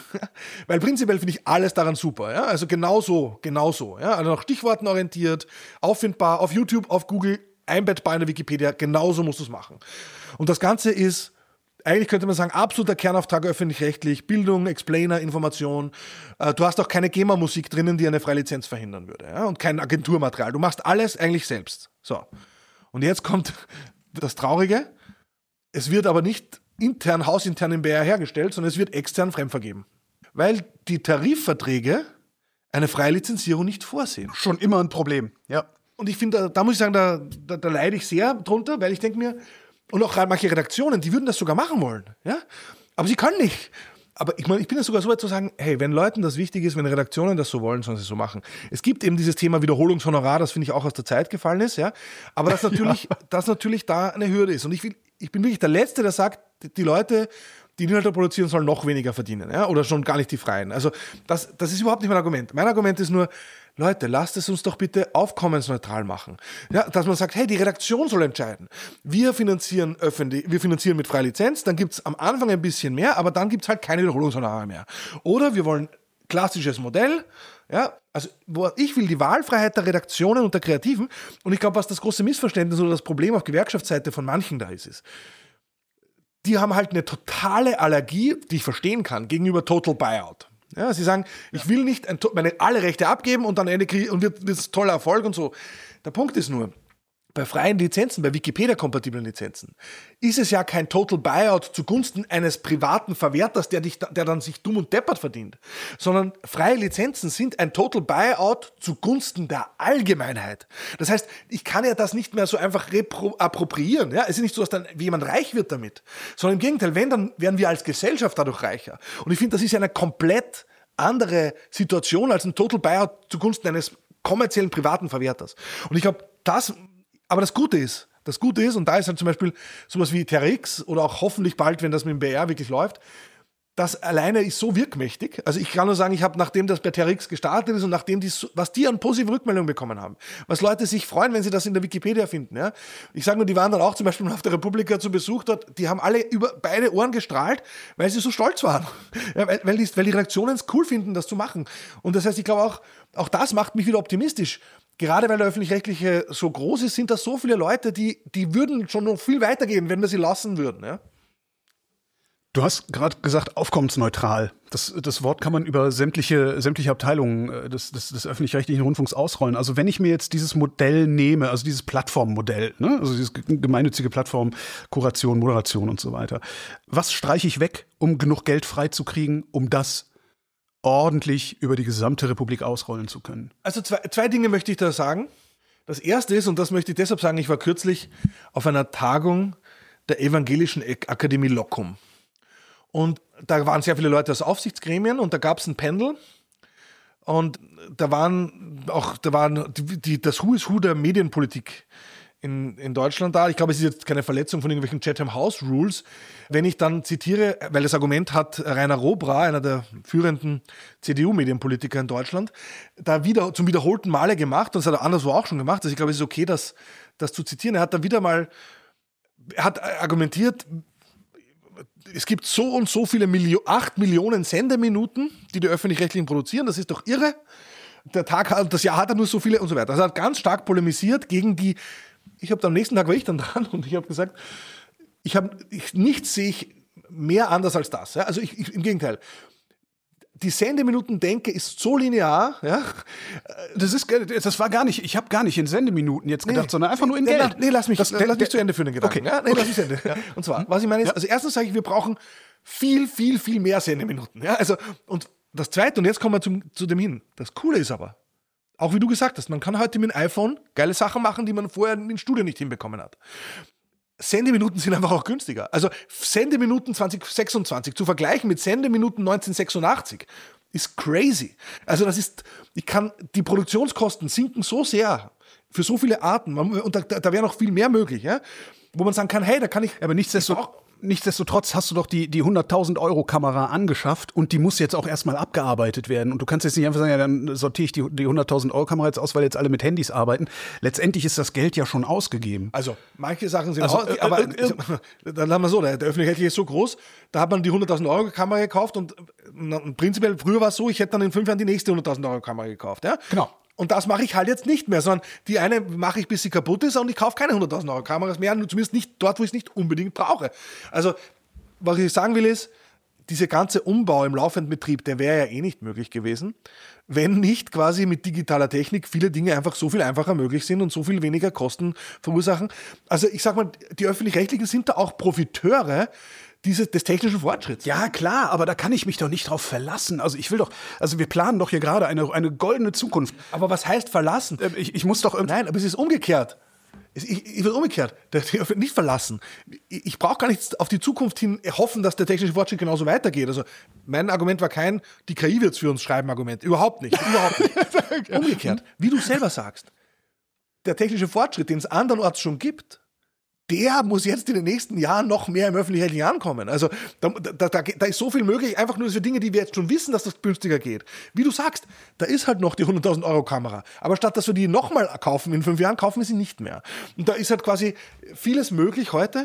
Weil prinzipiell finde ich alles daran super. Ja? Also genau so, genau so. Ja? Also nach Stichworten orientiert, auffindbar auf YouTube, auf Google, einbettbar in der Wikipedia. Genauso musst du es machen. Und das Ganze ist, eigentlich könnte man sagen, absoluter Kernauftrag öffentlich-rechtlich, Bildung, Explainer, Information. Äh, du hast auch keine GEMA-Musik drinnen, die eine Freilizenz verhindern würde. Ja? Und kein Agenturmaterial. Du machst alles eigentlich selbst. So. Und jetzt kommt das Traurige. Es wird aber nicht intern, hausintern im B R hergestellt, sondern es wird extern fremdvergeben. Weil die Tarifverträge eine Freilizenzierung nicht vorsehen. Schon immer ein Problem, ja. Und ich finde, da, da muss ich sagen, da, da, da leide ich sehr drunter, weil ich denke mir, und auch manche Redaktionen, die würden das sogar machen wollen, ja, aber sie können nicht. Aber ich meine, ich bin ja sogar so weit zu sagen, hey, wenn Leuten das wichtig ist, wenn Redaktionen das so wollen, sollen sie es so machen. Es gibt eben dieses Thema Wiederholungshonorar, das finde ich auch aus der Zeit gefallen ist, ja, aber das natürlich, ja. das natürlich da eine Hürde ist. Und ich will, ich bin wirklich der Letzte, der sagt, die Leute, die Inhalte produzieren, sollen noch weniger verdienen, ja, oder schon gar nicht die Freien. Also das, das ist überhaupt nicht mein Argument. Mein Argument ist nur, Leute, lasst es uns doch bitte aufkommensneutral machen. Ja, dass man sagt, hey, die Redaktion soll entscheiden. Wir finanzieren öffentlich, wir finanzieren mit freier Lizenz, dann gibt es am Anfang ein bisschen mehr, aber dann gibt es halt keine Wiederholungshonorare mehr. Oder wir wollen klassisches Modell, ja, also wo ich will die Wahlfreiheit der Redaktionen und der Kreativen, und ich glaube, was das große Missverständnis oder das Problem auf Gewerkschaftsseite von manchen da ist, ist, die haben halt eine totale Allergie, die ich verstehen kann, gegenüber Total Buyout. Ja, sie sagen, ich will nicht ein, meine alle Rechte abgeben und dann Ende kriege und wird es toller Erfolg und so. Der Punkt ist nur, bei freien Lizenzen, bei Wikipedia-kompatiblen Lizenzen, ist es ja kein Total Buyout zugunsten eines privaten Verwerters, der, dich, der dann sich dumm und deppert verdient, sondern freie Lizenzen sind ein Total Buyout zugunsten der Allgemeinheit. Das heißt, ich kann ja das nicht mehr so einfach repro- appropriieren. Ja? Es ist nicht so, dass dann jemand reich wird damit, sondern im Gegenteil, wenn, dann werden wir als Gesellschaft dadurch reicher. Und ich finde, das ist ja eine komplett andere Situation als ein Total Buyout zugunsten eines kommerziellen privaten Verwerters. Und ich glaube, das... Aber das Gute ist, das Gute ist, und da ist halt zum Beispiel sowas wie T R X oder auch hoffentlich bald, wenn das mit dem B R wirklich läuft, das alleine ist so wirkmächtig. Also ich kann nur sagen, ich habe, nachdem das bei T R X gestartet ist und nachdem die, was die an positiven Rückmeldungen bekommen haben, was Leute sich freuen, wenn sie das in der Wikipedia finden. Ja? Ich sage nur, die waren dann auch zum Beispiel auf der Republika zu Besuch dort, die haben alle über beide Ohren gestrahlt, weil sie so stolz waren. Ja, weil, weil, die, weil die Redaktionen es cool finden, das zu machen. Und das heißt, ich glaube auch, auch das macht mich wieder optimistisch. Gerade weil der Öffentlich-Rechtliche so groß ist, sind da so viele Leute, die, die würden schon noch viel weitergehen, wenn wir sie lassen würden. Ja? Du hast gerade gesagt, aufkommensneutral. Das, das Wort kann man über sämtliche, sämtliche Abteilungen des, des, des öffentlich-rechtlichen Rundfunks ausrollen. Also wenn ich mir jetzt dieses Modell nehme, also dieses Plattformmodell, ne? Also dieses gemeinnützige Plattform, Kuration, Moderation und so weiter. Was streiche ich weg, um genug Geld freizukriegen, um das ordentlich über die gesamte Republik ausrollen zu können? Also zwei, zwei Dinge möchte ich da sagen. Das erste ist, und das möchte ich deshalb sagen, ich war kürzlich auf einer Tagung der Evangelischen Akademie Locum. Und da waren sehr viele Leute aus Aufsichtsgremien und da gab es ein Panel Und da waren auch, da waren die, die, das Who is Who der Medienpolitik in, in Deutschland da. Ich glaube, es ist jetzt keine Verletzung von irgendwelchen Chatham House Rules. Wenn ich dann zitiere, weil das Argument hat Rainer Robra, einer der führenden C D U-Medienpolitiker in Deutschland, da wieder zum wiederholten Male gemacht, und das hat er anderswo auch schon gemacht, also ich glaube, es ist okay, das, das zu zitieren. Er hat dann wieder mal, er hat argumentiert, es gibt so und so viele Milio- acht Millionen Sendeminuten, die die Öffentlich-Rechtlichen produzieren, das ist doch irre. Der Tag hat, das Jahr hat er nur so viele und so weiter. Also er hat ganz stark polemisiert gegen die. Ich habe am nächsten Tag war ich dann dran und ich habe gesagt, ich habe ich, nichts sehe ich mehr anders als das. Ja? Also ich, ich, im Gegenteil. Die Sendeminuten-Denke ist so linear. Ja? Das ist, das war gar nicht, ich habe gar nicht in Sendeminuten jetzt gedacht, nee, sondern einfach nur in nee, Geld. Nee, lass mich, das, lass mich zu Ende führen, den Gedanken. Okay. Ja? Nee, okay. lass mich zu Ende. Ja. Und zwar, was ich meine ist, ja. also erstens sage ich, wir brauchen viel, viel, viel mehr Sendeminuten. Ja? Also, und das Zweite, und jetzt kommen wir zum, zu dem hin, das Coole ist aber, auch wie du gesagt hast, man kann heute mit dem iPhone geile Sachen machen, die man vorher in den Studien nicht hinbekommen hat. Sendeminuten sind einfach auch günstiger. Also Sendeminuten zwanzig sechsundzwanzig zu vergleichen mit Sendeminuten neunzehnhundertsechsundachtzig ist crazy. Also das ist, ich kann, die Produktionskosten sinken so sehr für so viele Arten, und da, da wäre noch viel mehr möglich, ja? Wo man sagen kann, hey, da kann ich... Aber nichtsdestotrotz, nichtsdestotrotz hast du doch die, die hunderttausend Euro Kamera angeschafft und die muss jetzt auch erstmal abgearbeitet werden. Und du kannst jetzt nicht einfach sagen, ja, dann sortiere ich die, die hunderttausend Euro Kamera jetzt aus, weil jetzt alle mit Handys arbeiten. Letztendlich ist das Geld ja schon ausgegeben. Also, manche Sachen sind also, aus, äh, aber äh, äh, dann haben wir so, der, der Öffentlich-Rechtliche ist so groß, da hat man die hunderttausend Euro Kamera gekauft und na, prinzipiell, früher war es so, ich hätte dann in fünf Jahren die nächste hunderttausend Euro Kamera gekauft. Ja? Genau. Und das mache ich halt jetzt nicht mehr, sondern die eine mache ich, bis sie kaputt ist, und ich kaufe keine hunderttausend Euro Kameras mehr, zumindest nicht dort, wo ich es nicht unbedingt brauche. Also, was ich sagen will ist, dieser ganze Umbau im laufenden Betrieb, der wäre ja eh nicht möglich gewesen, wenn nicht quasi mit digitaler Technik viele Dinge einfach so viel einfacher möglich sind und so viel weniger Kosten verursachen. Also ich sag mal, die Öffentlich-Rechtlichen sind da auch Profiteure Dieses, des technischen Fortschritts. Ja, klar, aber da kann ich mich doch nicht drauf verlassen. Also ich will doch, also wir planen doch hier gerade eine, eine goldene Zukunft. Aber was heißt verlassen? Äh, Ich, ich muss doch... Nein, aber es ist umgekehrt. Ich, ich will umgekehrt. Der, der nicht verlassen. Ich, ich brauche gar nicht auf die Zukunft hin hoffen, dass der technische Fortschritt genauso weitergeht. Also mein Argument war kein, die K I wird es für uns schreiben Argument. Überhaupt nicht. Überhaupt nicht. Umgekehrt. Wie du selber sagst, der technische Fortschritt, den es andernorts schon gibt, der muss jetzt in den nächsten Jahren noch mehr im öffentlich-rechtlichen ankommen. Also da, da, da, da ist so viel möglich, einfach nur für Dinge, die wir jetzt schon wissen, dass das günstiger geht. Wie du sagst, da ist halt noch die hunderttausend Euro Kamera. Aber statt dass wir die nochmal kaufen, in fünf Jahren kaufen wir sie nicht mehr. Und da ist halt quasi vieles möglich heute.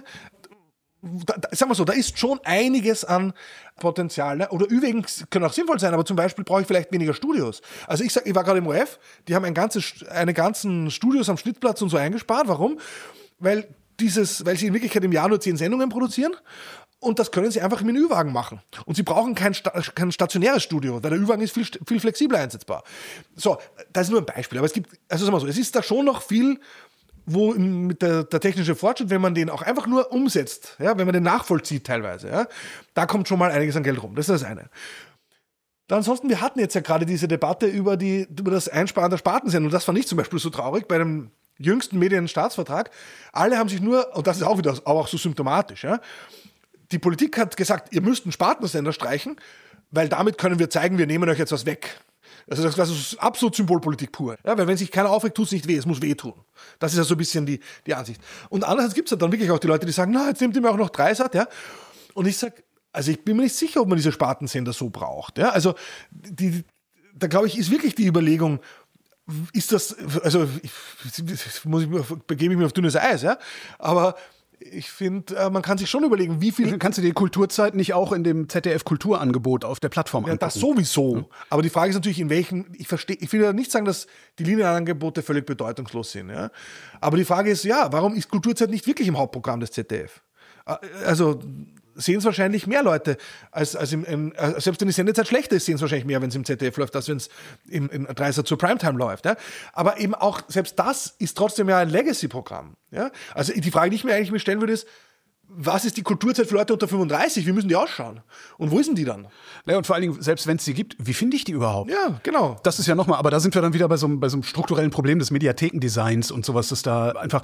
Da, da, sagen wir so, da ist schon einiges an Potenzial. Ne? Oder übrigens können auch sinnvoll sein, aber zum Beispiel brauche ich vielleicht weniger Studios. Also ich sag, ich war gerade im O F, die haben ein ganzes, eine ganzen Studios am Schnittplatz und so eingespart. Warum? Weil Dieses, weil sie in Wirklichkeit im Jahr nur zehn Sendungen produzieren, und das können sie einfach im Ü-Wagen machen. Und sie brauchen kein, kein stationäres Studio, weil der Ü-Wagen ist viel, viel flexibler einsetzbar. So, das ist nur ein Beispiel. Aber es gibt, also sagen wir so, es ist da schon noch viel, wo mit der, der technische Fortschritt, wenn man den auch einfach nur umsetzt, ja, wenn man den nachvollzieht teilweise, ja, da kommt schon mal einiges an Geld rum. Das ist das eine. Dann ansonsten, wir hatten jetzt ja gerade diese Debatte über, die, über das Einsparen der Spartensendung. Das fand ich zum Beispiel so traurig bei dem jüngsten Medienstaatsvertrag. Alle haben sich nur, und das ist auch wieder aber auch so symptomatisch, ja, die Politik hat gesagt, ihr müsst einen Spartensender streichen, weil damit können wir zeigen, wir nehmen euch jetzt was weg. Also das, das ist absolut Symbolpolitik pur. Ja, weil wenn sich keiner aufregt, tut es nicht weh, es muss wehtun. Das ist ja so ein bisschen die, die Ansicht. Und andererseits gibt es halt dann wirklich auch die Leute, die sagen, na, jetzt nehmt ihr mir auch noch Dreisat, ja. Und ich sage, also ich bin mir nicht sicher, ob man diese Spartensender so braucht. Ja? Also die, da glaube ich, ist wirklich die Überlegung, ist das, also ich, muss ich, begebe ich mich auf dünnes Eis, ja, aber ich finde, man kann sich schon überlegen, wie viel... Kannst du die Kulturzeit nicht auch in dem Z D F-Kulturangebot auf der Plattform angucken? Ja, das sowieso. Ja. Aber die Frage ist natürlich, in welchen... Ich verstehe, ich will ja nicht sagen, dass die Linearangebote völlig bedeutungslos sind. Ja? Aber die Frage ist, ja, warum ist Kulturzeit nicht wirklich im Hauptprogramm des Z D F? Also... sehen es wahrscheinlich mehr Leute, als, als im, im, selbst wenn die Sendezeit schlechter ist, sehen es wahrscheinlich mehr, wenn es im Z D F läuft, als wenn es im, im Dreisat zur Primetime läuft. Ja? Aber eben auch, selbst das ist trotzdem ja ein Legacy-Programm. Ja? Also die Frage, die ich mir eigentlich mir stellen würde, ist, was ist die Kulturzeit für Leute unter fünfunddreißig? Wie müssen die ausschauen? Und wo ist denn die dann? Ja, und vor allen Dingen, selbst wenn es sie gibt, wie finde ich die überhaupt? Ja, genau. Das ist ja nochmal, aber da sind wir dann wieder bei so, einem, bei so einem strukturellen Problem des Mediathekendesigns und sowas, dass da einfach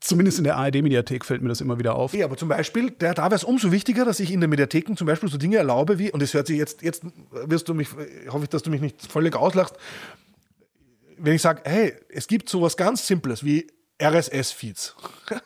Zumindest in der A R D-Mediathek fällt mir das immer wieder auf. Ja, aber zum Beispiel, der, da wäre es umso wichtiger, dass ich in den Mediatheken zum Beispiel so Dinge erlaube wie, und das hört sich jetzt, jetzt wirst du mich, hoffe ich, dass du mich nicht völlig auslachst, wenn ich sage, hey, es gibt sowas ganz Simples wie R S S-Feeds.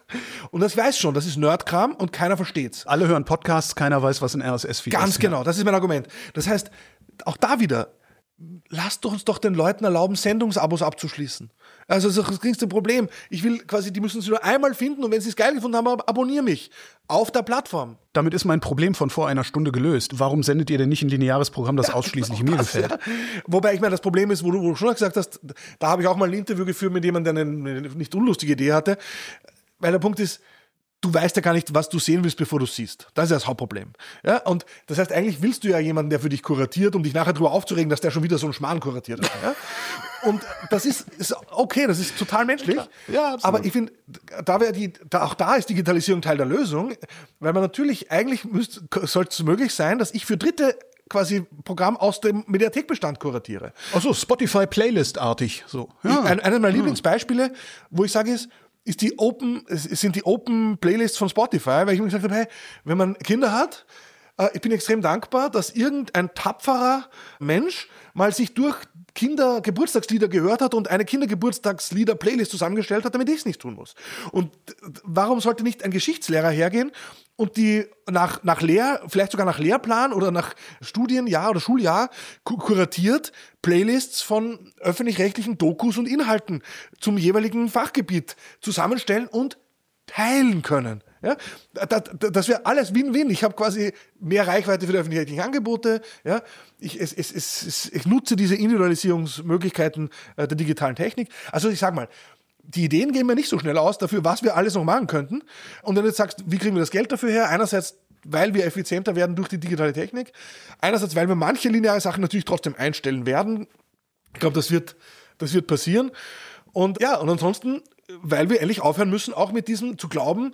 Und das weiß schon, das ist Nerdkram und keiner versteht's. Alle hören Podcasts, keiner weiß, was ein R S S-Feed ist. Ganz genau, das ist mein Argument. Das heißt, auch da wieder, lasst uns doch den Leuten erlauben, Sendungsabos abzuschließen. Also das ist das geringste Problem. Ich will quasi, die müssen sie nur einmal finden und wenn sie es geil gefunden haben, abonniere mich auf der Plattform. Damit ist mein Problem von vor einer Stunde gelöst. Warum sendet ihr denn nicht ein lineares Programm, das ausschließlich mir das, gefällt? Ja. Wobei ich meine, das Problem ist, wo du, wo du schon gesagt hast, da habe ich auch mal ein Interview geführt mit jemandem, der eine, eine nicht unlustige Idee hatte. Weil der Punkt ist, du weißt ja gar nicht, was du sehen willst, bevor du es siehst. Das ist ja das Hauptproblem. Ja? Und das heißt, eigentlich willst du ja jemanden, der für dich kuratiert, um dich nachher darüber aufzuregen, dass der schon wieder so einen Schmarrn kuratiert hat. Ja? Und das ist, ist okay, das ist total menschlich. Ja, absolut. Aber ich finde, da wäre die, da, auch da ist Digitalisierung Teil der Lösung, weil man natürlich, eigentlich müsste, sollte es möglich sein, dass ich für Dritte quasi Programm aus dem Mediathekbestand kuratiere. Achso, Spotify-Playlist-artig. So. Ja. Ein, einer meiner Lieblingsbeispiele, wo ich sage, ist, ist die Open, es sind die Open Playlists von Spotify, weil ich mir gesagt habe, hey, wenn man Kinder hat, äh, ich bin extrem dankbar, dass irgendein tapferer Mensch mal sich durch Kindergeburtstagslieder gehört hat und eine Kindergeburtstagslieder-Playlist zusammengestellt hat, damit ich es nicht tun muss. Und warum sollte nicht ein Geschichtslehrer hergehen und die nach, nach Lehr, vielleicht sogar nach Lehrplan oder nach Studienjahr oder Schuljahr kuratiert Playlists von öffentlich-rechtlichen Dokus und Inhalten zum jeweiligen Fachgebiet zusammenstellen und teilen können. Ja, das, das wäre alles Win-Win. Ich habe quasi mehr Reichweite für die öffentlich-rechtlichen Angebote. Ja, ich, es, es, es, ich nutze diese Individualisierungsmöglichkeiten äh, der digitalen Technik. Also ich sage mal, die Ideen gehen mir nicht so schnell aus dafür, was wir alles noch machen könnten. Und wenn du jetzt sagst, wie kriegen wir das Geld dafür her? Einerseits, weil wir effizienter werden durch die digitale Technik. Einerseits, weil wir manche lineare Sachen natürlich trotzdem einstellen werden. Ich glaube, das wird, das wird passieren. Und ja, und ansonsten, weil wir ehrlich aufhören müssen, auch mit diesem zu glauben,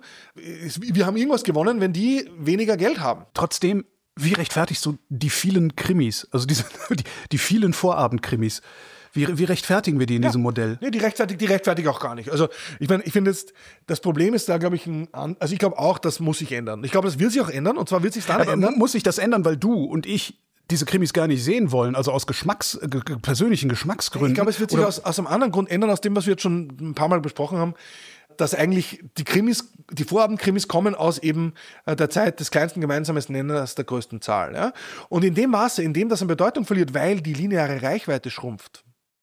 wir haben irgendwas gewonnen, wenn die weniger Geld haben. Trotzdem, wie rechtfertigst du die vielen Krimis, also diese, die, die vielen Vorabendkrimis? Wie, wie rechtfertigen wir die in ja. diesem Modell? Nee, die rechtfertigt, die rechtfertigt auch gar nicht. Also ich meine, ich finde jetzt, das Problem ist da, glaube ich, ein, also ich glaube auch, das muss sich ändern. Ich glaube, das wird sich auch ändern und zwar wird sich dann Aber ändern. Muss sich das ändern, weil du und ich diese Krimis gar nicht sehen wollen, also aus Geschmacks, g- g- persönlichen Geschmacksgründen? Ich glaube, es wird sich aus, aus einem anderen Grund ändern, aus dem, was wir jetzt schon ein paar Mal besprochen haben, dass eigentlich die Krimis, die Vorabendkrimis kommen aus eben der Zeit des kleinsten gemeinsamen Nenners der größten Zahl. Ja? Und in dem Maße, in dem das an Bedeutung verliert, weil die lineare Reichweite schrumpft,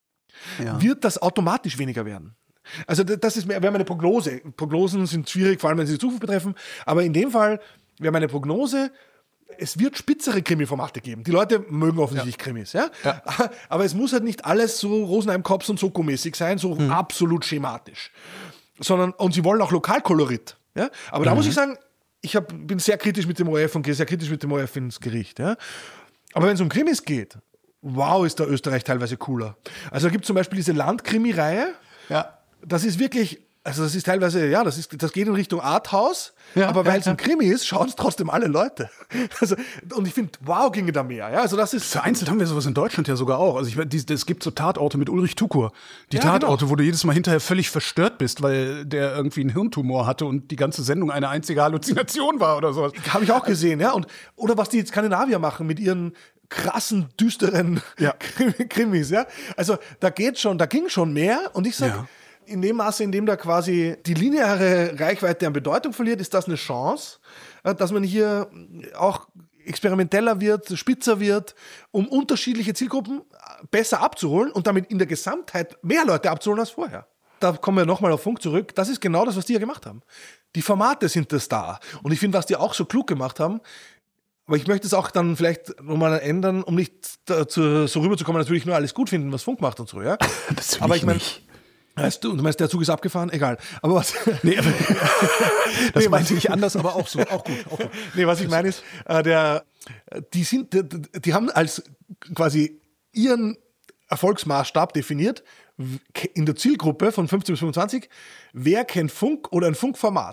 ja. wird das automatisch weniger werden. Also das ist, wäre meine Prognose. Prognosen sind schwierig, vor allem wenn sie die Zukunft betreffen, aber in dem Fall wäre meine Prognose, es wird spitzere Krimi-Formate geben. Die Leute mögen offensichtlich ja. Krimis, ja? ja. Aber es muss halt nicht alles so Rosenheim-Kops und Soko-mäßig sein, so mhm. absolut schematisch. Sondern, und sie wollen auch Lokalkolorit. Ja? Aber mhm. da muss ich sagen, ich hab, bin sehr kritisch mit dem O R F und gehe sehr kritisch mit dem O R F ins Gericht. Ja? Aber wenn es um Krimis geht, wow, ist da Österreich teilweise cooler. Also da gibt es zum Beispiel diese Landkrimi-Reihe. Ja. Das ist wirklich, also das ist teilweise, ja, das, ist, das geht in Richtung Arthouse, ja, aber weil es ja, ein Krimi ist, schauen es trotzdem alle Leute. Also, und ich finde, wow, ginge da mehr. Ja, also das ist vereinzelt haben wir sowas in Deutschland ja sogar auch. Also ich meine, es gibt so Tatorte mit Ulrich Tukur. Die ja, Tatorte, genau. wo du jedes Mal hinterher völlig verstört bist, weil der irgendwie einen Hirntumor hatte und die ganze Sendung eine einzige Halluzination war oder sowas. Habe ich auch gesehen, ja. Und, oder was die Skandinavier machen mit ihren krassen, düsteren ja. Krimis, ja. Also da geht schon, da ging schon mehr und ich sage, ja. in dem Maße, in dem da quasi die lineare Reichweite an Bedeutung verliert, ist das eine Chance, dass man hier auch experimenteller wird, spitzer wird, um unterschiedliche Zielgruppen besser abzuholen und damit in der Gesamtheit mehr Leute abzuholen als vorher. Da kommen wir nochmal auf Funk zurück. Das ist genau das, was die ja gemacht haben. Die Formate sind das da. Und ich finde, was die auch so klug gemacht haben, aber ich möchte es auch dann vielleicht nochmal ändern, um nicht dazu, so rüberzukommen, als würde ich nur alles gut finden, was Funk macht und so. Ja? Das aber ich meine, nicht. Weißt du, du meinst, der Zug ist abgefahren? Egal. Aber was? Nee, aber das nee, meinte ich anders, aber auch so. Auch gut. Auch gut. Nee, was ich meine ist, äh, der, die sind, die, die haben als quasi ihren Erfolgsmaßstab definiert, in der Zielgruppe von fünfzehn bis fünfundzwanzig, wer kennt Funk oder ein Funkformat?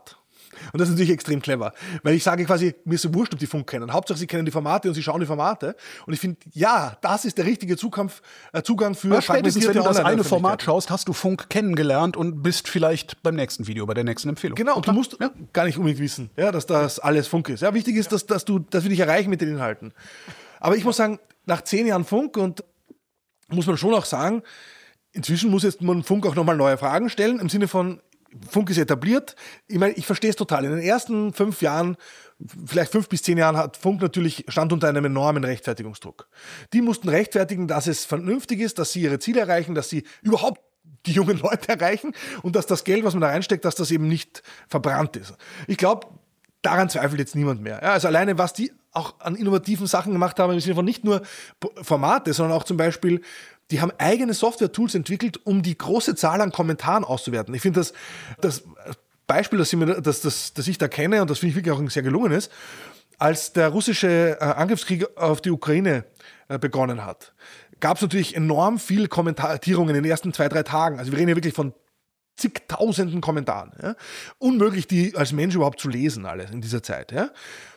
Und das ist natürlich extrem clever, weil ich sage quasi, mir ist so wurscht, ob die Funk kennen. Hauptsache, sie kennen die Formate und sie schauen die Formate. Und ich finde, ja, das ist der richtige Zugang, äh, Zugang für ja, spätestens, wenn du das eine Format schaust, hast du Funk kennengelernt und bist vielleicht beim nächsten Video, bei der nächsten Empfehlung. Genau, und du musst ja. gar nicht unbedingt wissen, ja, dass das alles Funk ist. Ja, wichtig ist, dass, dass, du, dass wir dich erreichen mit den Inhalten. Aber ich muss sagen, nach zehn Jahren Funk und muss man schon auch sagen, inzwischen muss jetzt man Funk auch nochmal neue Fragen stellen, im Sinne von, Funk ist etabliert. Ich meine, ich verstehe es total. In den ersten fünf Jahren, vielleicht fünf bis zehn Jahren, hat Funk natürlich stand unter einem enormen Rechtfertigungsdruck. Die mussten rechtfertigen, dass es vernünftig ist, dass sie ihre Ziele erreichen, dass sie überhaupt die jungen Leute erreichen und dass das Geld, was man da reinsteckt, dass das eben nicht verbrannt ist. Ich glaube, daran zweifelt jetzt niemand mehr. Ja, also alleine, was die auch an innovativen Sachen gemacht haben, im Sinne von nicht nur Formate, sondern auch zum Beispiel, die haben eigene Software-Tools entwickelt, um die große Zahl an Kommentaren auszuwerten. Ich finde das, das Beispiel, das ich, mir, das, das, das ich da kenne, und das finde ich wirklich auch sehr gelungen ist, als der russische äh, Angriffskrieg auf die Ukraine äh, begonnen hat, gab es natürlich enorm viel Kommentarierungen in den ersten zwei, drei Tagen. Also wir reden hier wirklich von zigtausenden Kommentaren. Ja? Unmöglich, die als Mensch überhaupt zu lesen, alles in dieser Zeit. Ja?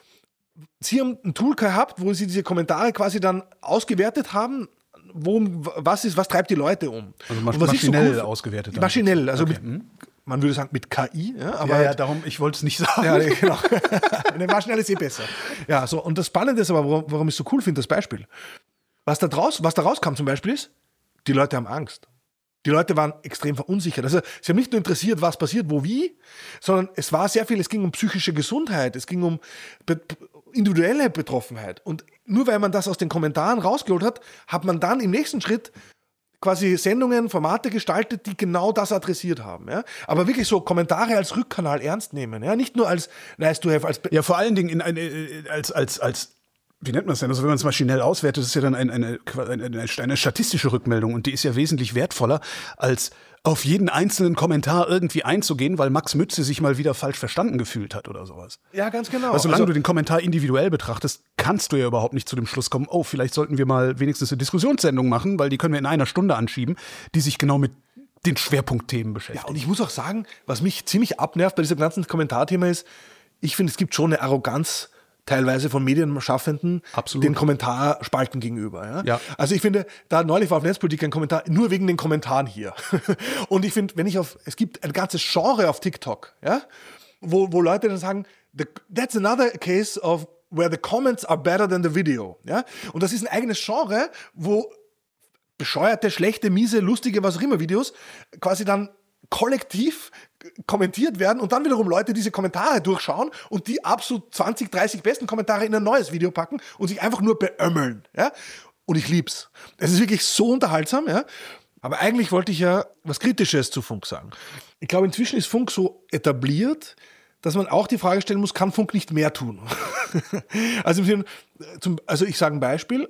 Sie haben ein Tool gehabt, wo sie diese Kommentare quasi dann ausgewertet haben, Wo, was, ist, was treibt die Leute um? Also mas- maschinell so cool, ausgewertet. Maschinell, also okay. mit, man würde sagen mit K I. Ja, aber ja, ja, darum, ich wollte es nicht sagen. Ja, genau. Maschinell ist eh besser. Ja, so, und das Spannende ist aber, warum, warum ich so cool finde, das Beispiel. Was da, draus, was da rauskam zum Beispiel ist, die Leute haben Angst. Die Leute waren extrem verunsichert. Also sie haben nicht nur interessiert, was passiert, wo, wie, sondern es war sehr viel, es ging um psychische Gesundheit, es ging um be- individuelle Betroffenheit. Und nur weil man das aus den Kommentaren rausgeholt hat, hat man dann im nächsten Schritt quasi Sendungen, Formate gestaltet, die genau das adressiert haben. Ja? Aber wirklich so Kommentare als Rückkanal ernst nehmen. Ja? Nicht nur als nice to have. Als ja, vor allen Dingen in eine, als, als, als wie nennt man das denn? Also wenn man es maschinell auswertet, ist es ja dann eine, eine, eine, eine statistische Rückmeldung und die ist ja wesentlich wertvoller, als auf jeden einzelnen Kommentar irgendwie einzugehen, weil Max Mütze sich mal wieder falsch verstanden gefühlt hat oder sowas. Ja, ganz genau. Also solange also, du den Kommentar individuell betrachtest, kannst du ja überhaupt nicht zu dem Schluss kommen, oh, vielleicht sollten wir mal wenigstens eine Diskussionssendung machen, weil die können wir in einer Stunde anschieben, die sich genau mit den Schwerpunktthemen beschäftigen. Ja, und ich muss auch sagen, was mich ziemlich abnervt bei diesem ganzen Kommentarthema ist, ich finde, es gibt schon eine Arroganz teilweise von Medienschaffenden Absolut. Den Kommentarspalten gegenüber. Ja? Ja. Also ich finde, da neulich war auf Netzpolitik ein Kommentar, nur wegen den Kommentaren hier. Und ich finde, wenn ich auf, es gibt ein ganzes Genre auf TikTok, ja, wo, wo Leute dann sagen, the, that's another case of where the comments are better than the video. Ja? Und das ist ein eigenes Genre, wo bescheuerte, schlechte, miese, lustige, was auch immer Videos quasi dann kollektiv kommentiert werden und dann wiederum Leute diese Kommentare durchschauen und die absolut zwanzig, dreißig besten Kommentare in ein neues Video packen und sich einfach nur beömmeln. Ja? Und ich lieb's. Es ist wirklich so unterhaltsam. Ja? Aber eigentlich wollte ich ja was Kritisches zu Funk sagen. Ich glaube, inzwischen ist Funk so etabliert, dass man auch die Frage stellen muss, kann Funk nicht mehr tun? also, zum, also ich sage ein Beispiel.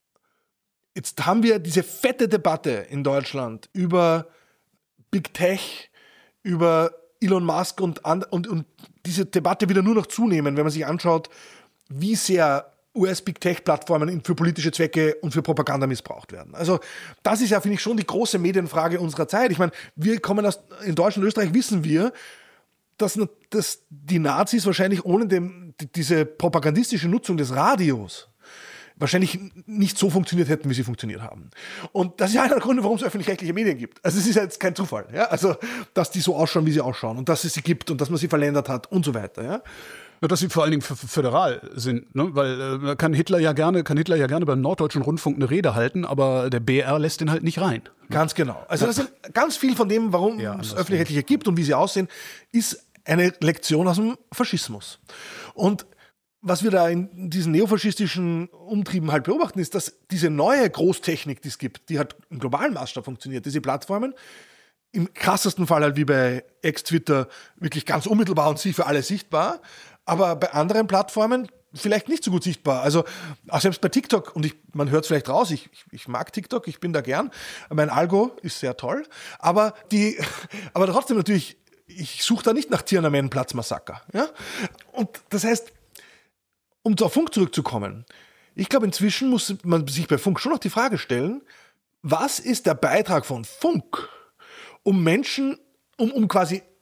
Jetzt haben wir diese fette Debatte in Deutschland über Big Tech, über Elon Musk und, und, und diese Debatte wieder nur noch zunehmen, wenn man sich anschaut, wie sehr U S-Big Tech-Plattformen für politische Zwecke und für Propaganda missbraucht werden. Also das ist ja, finde ich, schon die große Medienfrage unserer Zeit. Ich meine, wir kommen aus, in Deutschland und Österreich wissen wir, dass, dass die Nazis wahrscheinlich ohne dem, diese propagandistische Nutzung des Radios wahrscheinlich nicht so funktioniert hätten, wie sie funktioniert haben. Und das ist ja einer der Gründe, warum es öffentlich-rechtliche Medien gibt. Also es ist ja jetzt kein Zufall, ja? Also dass die so ausschauen, wie sie ausschauen und dass es sie gibt und dass man sie verländert hat und so weiter. Ja? Ja, dass sie vor allen Dingen föderal sind, ne? Weil äh, kann Hitler ja gerne, kann Hitler ja gerne beim Norddeutschen Rundfunk eine Rede halten, aber der B R lässt den halt nicht rein. Ganz genau. Also das sind ganz viel von dem, warum ja, es öffentlich-rechtliche gibt und wie sie aussehen, ist eine Lektion aus dem Faschismus. Und was wir da in diesen neofaschistischen Umtrieben halt beobachten, ist, dass diese neue Großtechnik, die es gibt, die hat im globalen Maßstab funktioniert, diese Plattformen, im krassesten Fall halt wie bei Ex-Twitter wirklich ganz unmittelbar und sie für alle sichtbar, aber bei anderen Plattformen vielleicht nicht so gut sichtbar. Also auch selbst bei TikTok, und ich, man hört es vielleicht raus, ich, ich, ich mag TikTok, ich bin da gern, mein Algo ist sehr toll, aber, die, aber trotzdem natürlich, ich suche da nicht nach Tiananmen-Platz-Massaker. Ja? Und das heißt, um auf Funk zurückzukommen, ich glaube, inzwischen muss man sich bei Funk schon noch die Frage stellen, was ist der Beitrag von Funk, um Menschen, um, um quasi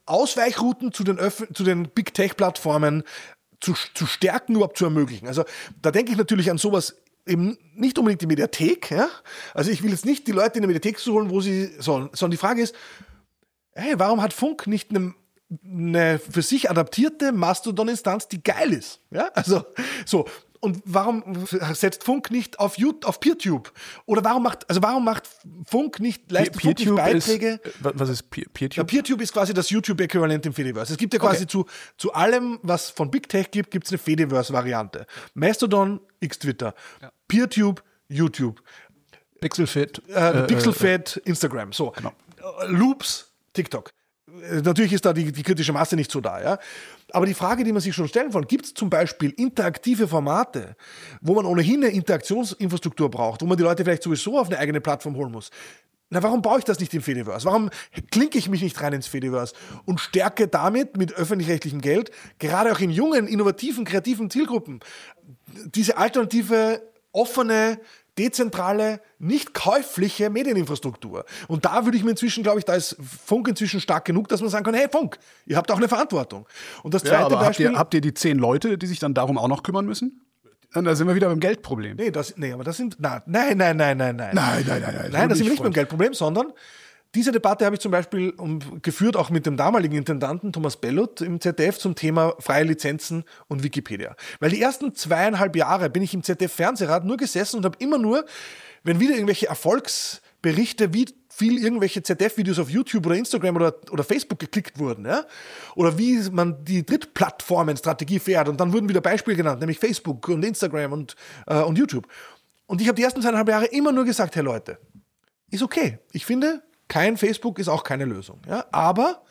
Ausweichrouten zu den, Öff- zu den Big Tech-Plattformen zu, zu stärken, überhaupt zu ermöglichen. Also da denke ich natürlich an sowas, eben nicht unbedingt die Mediathek. Ja? Also ich will jetzt nicht die Leute in die Mediathek zu holen, wo sie sollen, sondern die Frage ist, hey, warum hat Funk nicht eine, eine für sich adaptierte Mastodon-Instanz, die geil ist? Ja? Also so. Und warum setzt Funk nicht auf, YouTube, auf PeerTube? Oder warum macht, also warum macht Funk nicht, leistet Funk nicht Beiträge? Ist, was ist Peer, PeerTube? Ja, PeerTube ist quasi das YouTube-Äquivalent im Fediverse. Es gibt ja quasi okay. zu, zu allem, was von Big Tech gibt, gibt es eine Fediverse-Variante. Mastodon, X-Twitter. Ja. PeerTube, YouTube. Pixelfed. Äh, Pixelfed, äh, Instagram. So. Genau. Loops, TikTok. Natürlich ist da die, die kritische Masse nicht so da, ja. Aber die Frage, die man sich schon stellen kann, gibt es zum Beispiel interaktive Formate, wo man ohnehin eine Interaktionsinfrastruktur braucht, wo man die Leute vielleicht sowieso auf eine eigene Plattform holen muss? Na, warum baue ich das nicht im Fediverse? Warum klinke ich mich nicht rein ins Fediverse und stärke damit mit öffentlich-rechtlichem Geld, gerade auch in jungen, innovativen, kreativen Zielgruppen, diese alternative, offene, dezentrale, nicht käufliche Medieninfrastruktur. Und da würde ich mir inzwischen, glaube ich, da ist Funk inzwischen stark genug, dass man sagen kann, hey Funk, ihr habt auch eine Verantwortung. Und das zweite ja, aber Beispiel... Habt ihr, habt ihr die zehn Leute, die sich dann darum auch noch kümmern müssen? Und da sind wir wieder beim Geldproblem. Nee, das, nee aber das sind... Na, nein, nein, nein, nein, nein. Nein, nein, nein. Nein, nein da sind wir nicht beim Geldproblem, sondern diese Debatte habe ich zum Beispiel um, geführt, auch mit dem damaligen Intendanten Thomas Bellot im Z D F zum Thema freie Lizenzen und Wikipedia. Weil die ersten zweieinhalb Jahre bin ich im Z D F-Fernsehrat nur gesessen und habe immer nur, wenn wieder irgendwelche Erfolgsberichte, wie viel irgendwelche Z D F-Videos auf YouTube oder Instagram oder, oder Facebook geklickt wurden, ja? Oder wie man die Drittplattformen-Strategie fährt. Und dann wurden wieder Beispiele genannt, nämlich Facebook und Instagram und, äh, und YouTube. Und ich habe die ersten zweieinhalb Jahre immer nur gesagt, hey Leute, ist okay. Ich finde, kein Facebook ist auch keine Lösung. Ja? Aber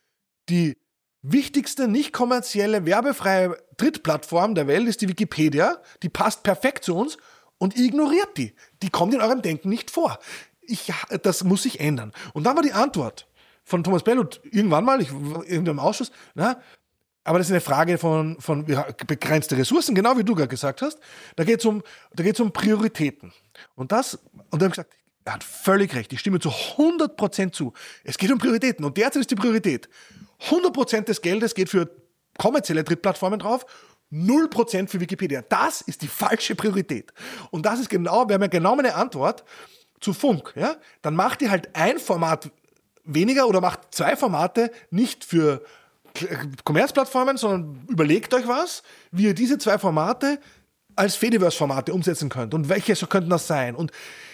die wichtigste nicht kommerzielle, werbefreie Drittplattform der Welt ist die Wikipedia. Die passt perfekt zu uns und ignoriert die. Die kommt in eurem Denken nicht vor. Ich, das muss sich ändern. Und dann war die Antwort von Thomas Bellot irgendwann mal, ich, in irgendeinem Ausschuss, na, aber das ist eine Frage von, von begrenzte Ressourcen, genau wie du gerade gesagt hast. Da geht es um, da geht's um Prioritäten. Und das, und da habe ich gesagt, er hat völlig recht, ich stimme zu hundert Prozent zu. Es geht um Prioritäten und derzeit ist die Priorität, hundert Prozent des Geldes geht für kommerzielle Drittplattformen drauf, null Prozent für Wikipedia. Das ist die falsche Priorität. Und das ist genau, wir haben ja genau meine Antwort zu Funk. Ja? Dann macht ihr halt ein Format weniger oder macht zwei Formate nicht für Kommerzplattformen, sondern überlegt euch was, wie ihr diese zwei Formate als Fediverse-Formate umsetzen könnt und welche könnten das sein. Und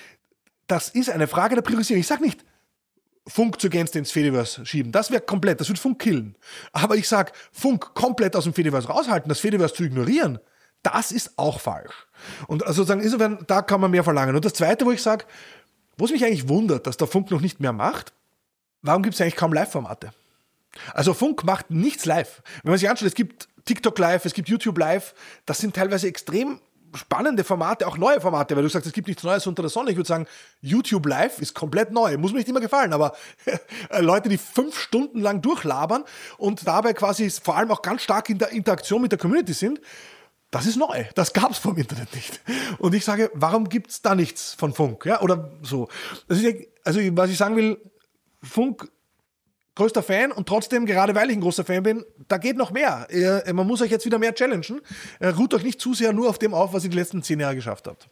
das ist eine Frage der Priorisierung. Ich sage nicht, Funk zur Gänze ins Fediverse schieben. Das wäre komplett, das würde Funk killen. Aber ich sage, Funk komplett aus dem Fediverse raushalten, das Fediverse zu ignorieren, das ist auch falsch. Und also sozusagen, insofern, da kann man mehr verlangen. Und das Zweite, wo ich sage, wo es mich eigentlich wundert, dass der Funk noch nicht mehr macht, warum gibt es eigentlich kaum Live-Formate? Also Funk macht nichts live. Wenn man sich anschaut, es gibt TikTok Live, es gibt YouTube Live, das sind teilweise extrem spannende Formate, auch neue Formate, weil du sagst, es gibt nichts Neues unter der Sonne. Ich würde sagen, YouTube Live ist komplett neu. Muss mir nicht immer gefallen, aber Leute, die fünf Stunden lang durchlabern und dabei quasi vor allem auch ganz stark in der Interaktion mit der Community sind, das ist neu. Das gab es vom Internet nicht. Und ich sage, warum gibt es da nichts von Funk? Ja, oder so. Also, also was ich sagen will, Funk, größter Fan und trotzdem, gerade weil ich ein großer Fan bin, da geht noch mehr. Man muss euch jetzt wieder mehr challengen. Ruht euch nicht zu sehr nur auf dem auf, was ihr die letzten zehn Jahre geschafft habt.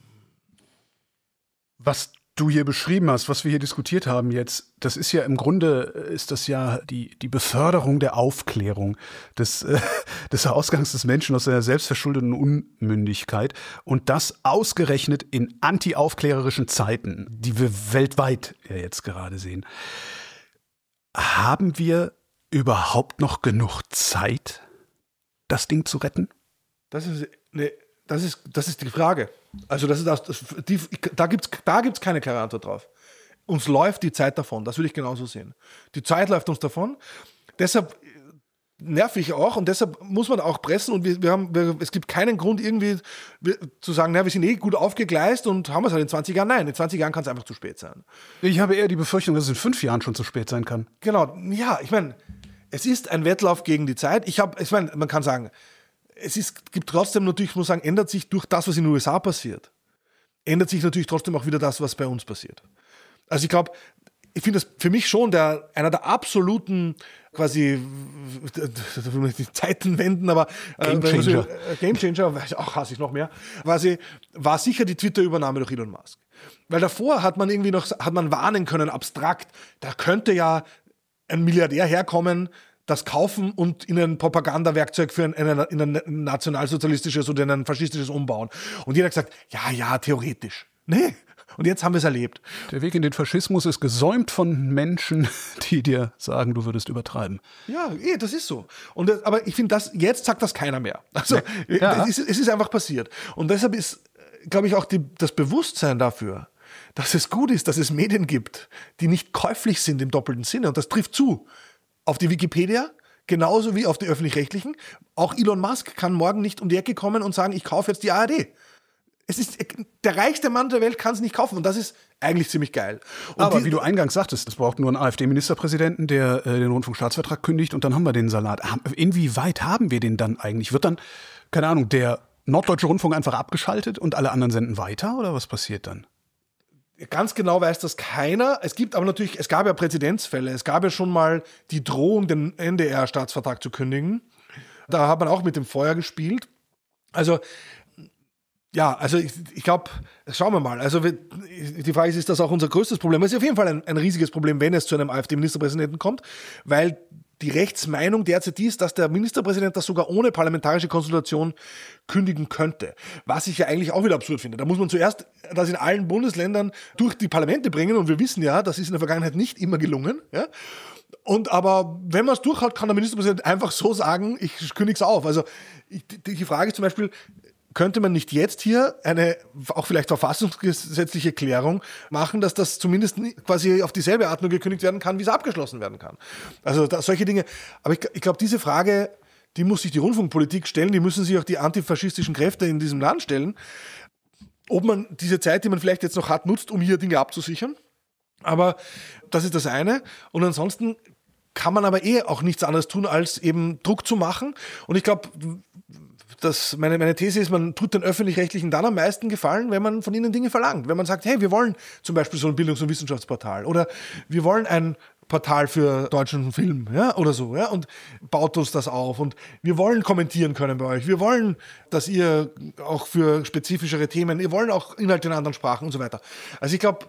Was du hier beschrieben hast, was wir hier diskutiert haben jetzt, das ist ja im Grunde, ist das ja die, die Beförderung der Aufklärung des, äh, des Ausgangs des Menschen aus seiner selbstverschuldeten Unmündigkeit und das ausgerechnet in anti-aufklärerischen Zeiten, die wir weltweit ja jetzt gerade sehen. Haben wir überhaupt noch genug Zeit, das Ding zu retten? Das ist, ne, das ist, das ist die Frage. Also das ist das, das, die, da gibt es da gibt's keine klare Antwort drauf. Uns läuft die Zeit davon, das würde ich genauso sehen. Die Zeit läuft uns davon. Deshalb nerv ich auch und deshalb muss man auch pressen und wir, wir haben, wir, es gibt keinen Grund irgendwie wir, zu sagen, na, wir sind eh gut aufgegleist und haben es halt in zwanzig Jahren. Nein, in zwanzig Jahren kann es einfach zu spät sein. Ich habe eher die Befürchtung, dass es in fünf Jahren schon zu spät sein kann. Genau, ja, ich meine, es ist ein Wettlauf gegen die Zeit. Ich habe, ich meine, man kann sagen, es ist, gibt trotzdem natürlich, ich muss sagen, ändert sich durch das, was in den U S A passiert, ändert sich natürlich trotzdem auch wieder das, was bei uns passiert. Also ich glaube, ich finde das für mich schon der, einer der absoluten quasi, da will man nicht die Zeiten wenden, aber Game Changer. Äh, Game Changer, auch hasse ich noch mehr, quasi, war sicher die Twitter-Übernahme durch Elon Musk. Weil davor hat man irgendwie noch, hat man warnen können, abstrakt, da könnte ja ein Milliardär herkommen, das kaufen und in ein Propagandawerkzeug für ein, in ein, in ein nationalsozialistisches oder in ein faschistisches umbauen. Und jeder hat gesagt, ja, ja, theoretisch. Nee. Und jetzt haben wir es erlebt. Der Weg in den Faschismus ist gesäumt von Menschen, die dir sagen, du würdest übertreiben. Ja, eh, das ist so. Und das, aber ich finde, das jetzt sagt das keiner mehr. Also ja. es, ist, es ist einfach passiert. Und deshalb ist, glaube ich, auch die, das Bewusstsein dafür, dass es gut ist, dass es Medien gibt, die nicht käuflich sind im doppelten Sinne. Und das trifft zu auf die Wikipedia, genauso wie auf die Öffentlich-Rechtlichen. Auch Elon Musk kann morgen nicht um die Ecke kommen und sagen, ich kaufe jetzt die A R D. Es ist, der reichste Mann der Welt kann es nicht kaufen und das ist eigentlich ziemlich geil. Und Aber die, wie du eingangs sagtest, es braucht nur einen AfD-Ministerpräsidenten, der äh, den Rundfunkstaatsvertrag kündigt und dann haben wir den Salat. Inwieweit haben wir den dann eigentlich? Wird dann, keine Ahnung, der Norddeutsche Rundfunk einfach abgeschaltet und alle anderen senden weiter oder was passiert dann? Ganz genau weiß das keiner. Es gibt aber natürlich, es gab ja Präzedenzfälle. Es gab ja schon mal die Drohung, den N D R-Staatsvertrag zu kündigen. Da hat man auch mit dem Feuer gespielt. Also ja, also ich, ich glaube, schauen wir mal. Also die Frage ist, ist das auch unser größtes Problem? Es ist auf jeden Fall ein, ein riesiges Problem, wenn es zu einem AfD-Ministerpräsidenten kommt, weil die Rechtsmeinung derzeit ist, dass der Ministerpräsident das sogar ohne parlamentarische Konsultation kündigen könnte. Was ich ja eigentlich auch wieder absurd finde. Da muss man zuerst das in allen Bundesländern durch die Parlamente bringen und wir wissen ja, das ist in der Vergangenheit nicht immer gelungen. Ja? Und aber wenn man es durchhat, kann der Ministerpräsident einfach so sagen, ich kündige es auf. Also ich, die Frage ist zum Beispiel, könnte man nicht jetzt hier eine auch vielleicht verfassungsgesetzliche Klärung machen, dass das zumindest quasi auf dieselbe Art nur gekündigt werden kann, wie es abgeschlossen werden kann? Also da, solche Dinge. Aber ich, ich glaube, diese Frage, die muss sich die Rundfunkpolitik stellen, die müssen sich auch die antifaschistischen Kräfte in diesem Land stellen, ob man diese Zeit, die man vielleicht jetzt noch hat, nutzt, um hier Dinge abzusichern. Aber das ist das eine. Und ansonsten kann man aber eh auch nichts anderes tun, als eben Druck zu machen. Und ich glaube, Das, meine, meine These ist, man tut den Öffentlich-Rechtlichen dann am meisten gefallen, wenn man von ihnen Dinge verlangt. Wenn man sagt, hey, wir wollen zum Beispiel so ein Bildungs- und Wissenschaftsportal oder wir wollen ein Portal für deutschen Film, ja, oder so, ja, und baut uns das auf und wir wollen kommentieren können bei euch. Wir wollen, dass ihr auch für spezifischere Themen, wir wollen auch Inhalte in anderen Sprachen und so weiter. Also ich glaube,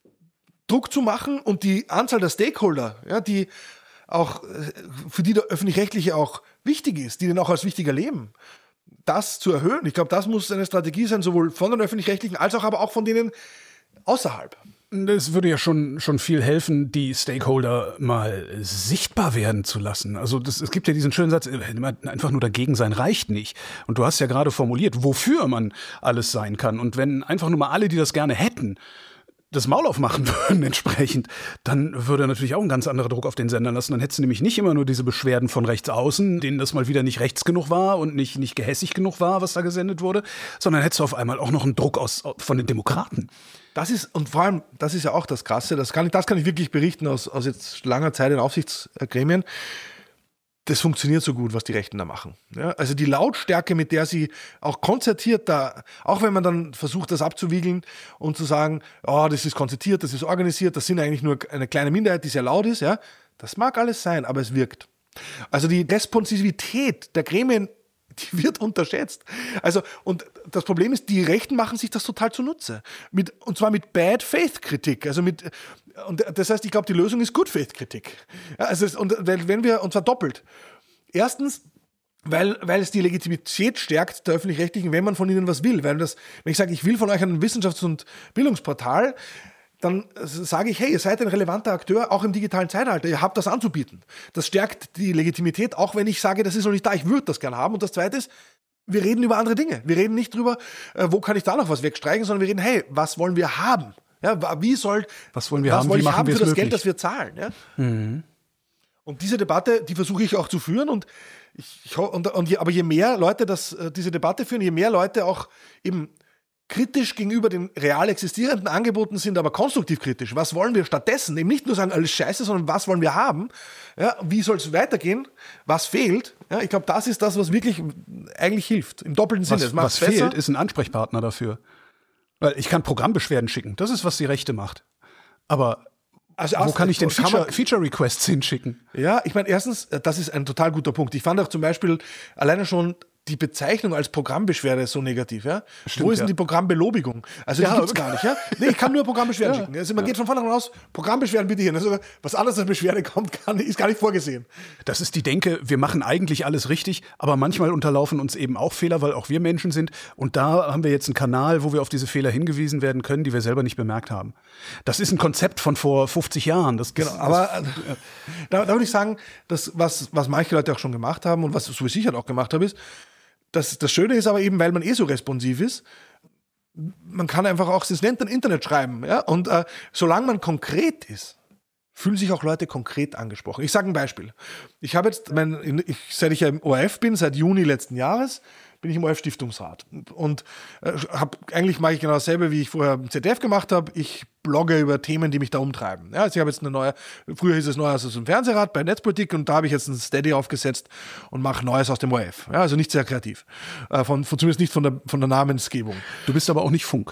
Druck zu machen und die Anzahl der Stakeholder, ja, die auch, für die der Öffentlich-Rechtliche auch wichtig ist, die den auch als wichtiger leben, das zu erhöhen. Ich glaube, das muss eine Strategie sein, sowohl von den Öffentlich-Rechtlichen als auch aber auch von denen außerhalb. Das würde ja schon, schon viel helfen, die Stakeholder mal sichtbar werden zu lassen. Also das, es gibt ja diesen schönen Satz, einfach nur dagegen sein reicht nicht. Und du hast ja gerade formuliert, wofür man alles sein kann. Und wenn einfach nur mal alle, die das gerne hätten, das Maul aufmachen würden entsprechend, dann würde natürlich auch ein ganz anderer Druck auf den Sender lassen. Dann hättest du nämlich nicht immer nur diese Beschwerden von rechts außen, denen das mal wieder nicht rechts genug war und nicht, nicht gehässig genug war, was da gesendet wurde, sondern hättest du auf einmal auch noch einen Druck aus, von den Demokraten. Das ist, und vor allem, das ist ja auch das Krasse, das kann ich, das kann ich wirklich berichten aus, aus jetzt langer Zeit in Aufsichtsgremien. Das funktioniert so gut, was die Rechten da machen. Ja, also die Lautstärke, mit der sie auch konzertiert da, auch wenn man dann versucht, das abzuwiegeln und zu sagen, oh, das ist konzertiert, das ist organisiert, das sind eigentlich nur eine kleine Minderheit, die sehr laut ist, ja, das mag alles sein, aber es wirkt. Also die Responsivität der Gremien, die wird unterschätzt. Also, und das Problem ist, die Rechten machen sich das total zunutze. Mit, und zwar mit Bad-Faith-Kritik. Also mit, und das heißt, ich glaube, die Lösung ist Good-Faith-Kritik. Ja, also, und wenn wir, und zwar doppelt. Erstens, weil, weil es die Legitimität stärkt der Öffentlich-Rechtlichen, wenn man von ihnen was will. Weil das, wenn ich sage, ich will von euch ein Wissenschafts- und Bildungsportal, dann sage ich, hey, ihr seid ein relevanter Akteur, auch im digitalen Zeitalter, ihr habt das anzubieten. Das stärkt die Legitimität, auch wenn ich sage, das ist noch nicht da, ich würde das gerne haben. Und das Zweite ist, wir reden über andere Dinge. Wir reden nicht drüber, wo kann ich da noch was wegstreichen, sondern wir reden, hey, was wollen wir haben? Ja, wie soll, was wollen wir was haben, wollen wie ich machen haben wir für es das möglich? Geld, das wir zahlen? Ja? Mhm. Und diese Debatte, die versuche ich auch zu führen. Und ich, ich, und, und je, aber je mehr Leute das, diese Debatte führen, je mehr Leute auch eben kritisch gegenüber den real existierenden Angeboten sind, aber konstruktiv kritisch. Was wollen wir stattdessen? Eben nicht nur sagen, alles scheiße, sondern was wollen wir haben? Ja, wie soll es weitergehen? Was fehlt? Ja, ich glaube, das ist das, was wirklich eigentlich hilft. Im doppelten Sinne. Was, was fehlt, ist ein Ansprechpartner dafür. Weil ich kann Programmbeschwerden schicken. Das ist, was die Rechte macht. Aber Also Wo kann ich denn kann Feature, man, Feature Requests hinschicken? Ja, ich meine, erstens, das ist ein total guter Punkt. Ich fand auch zum Beispiel alleine schon die Bezeichnung als Programmbeschwerde ist so negativ. Ja? Stimmt, Wo ist ja. denn die Programmbelobigung? Also die Ja, gibt es gar nicht. Ja? Nee, ich kann nur Programmbeschwerden Ja. schicken. Also man Ja. geht von vornherein aus, Programmbeschwerden bitte hier. Also was anderes als Beschwerde kommt, kann, ist gar nicht vorgesehen. Das ist die Denke, wir machen eigentlich alles richtig, aber manchmal unterlaufen uns eben auch Fehler, weil auch wir Menschen sind. Und da haben wir jetzt einen Kanal, wo wir auf diese Fehler hingewiesen werden können, die wir selber nicht bemerkt haben. Das ist ein Konzept von vor fünfzig Jahren. Das, Genau, das, aber äh, da, da würde ich sagen, dass, was, was manche Leute auch schon gemacht haben und was so wie ich halt auch gemacht habe, ist, Das, das Schöne ist aber eben, weil man eh so responsiv ist, man kann einfach auch das nennt dann Internet schreiben. Ja? Und äh, solange man konkret ist, fühlen sich auch Leute konkret angesprochen. Ich sage ein Beispiel. Ich habe jetzt, mein, ich, seit ich ja im O R F bin, seit Juni letzten Jahres, bin ich im O R F-Stiftungsrat. Und äh, hab, eigentlich mache ich genau dasselbe, wie ich vorher im Z D F gemacht habe. Ich blogge über Themen, die mich da umtreiben. Ja, also ich habe jetzt eine neue, früher hieß es Neues aus dem Fernsehrat bei Netzpolitik und da habe ich jetzt ein Steady aufgesetzt und mache Neues aus dem O R F. Ja, also nicht sehr kreativ. Äh, von, von, zumindest nicht von der, von der Namensgebung. Du bist aber auch nicht Funk.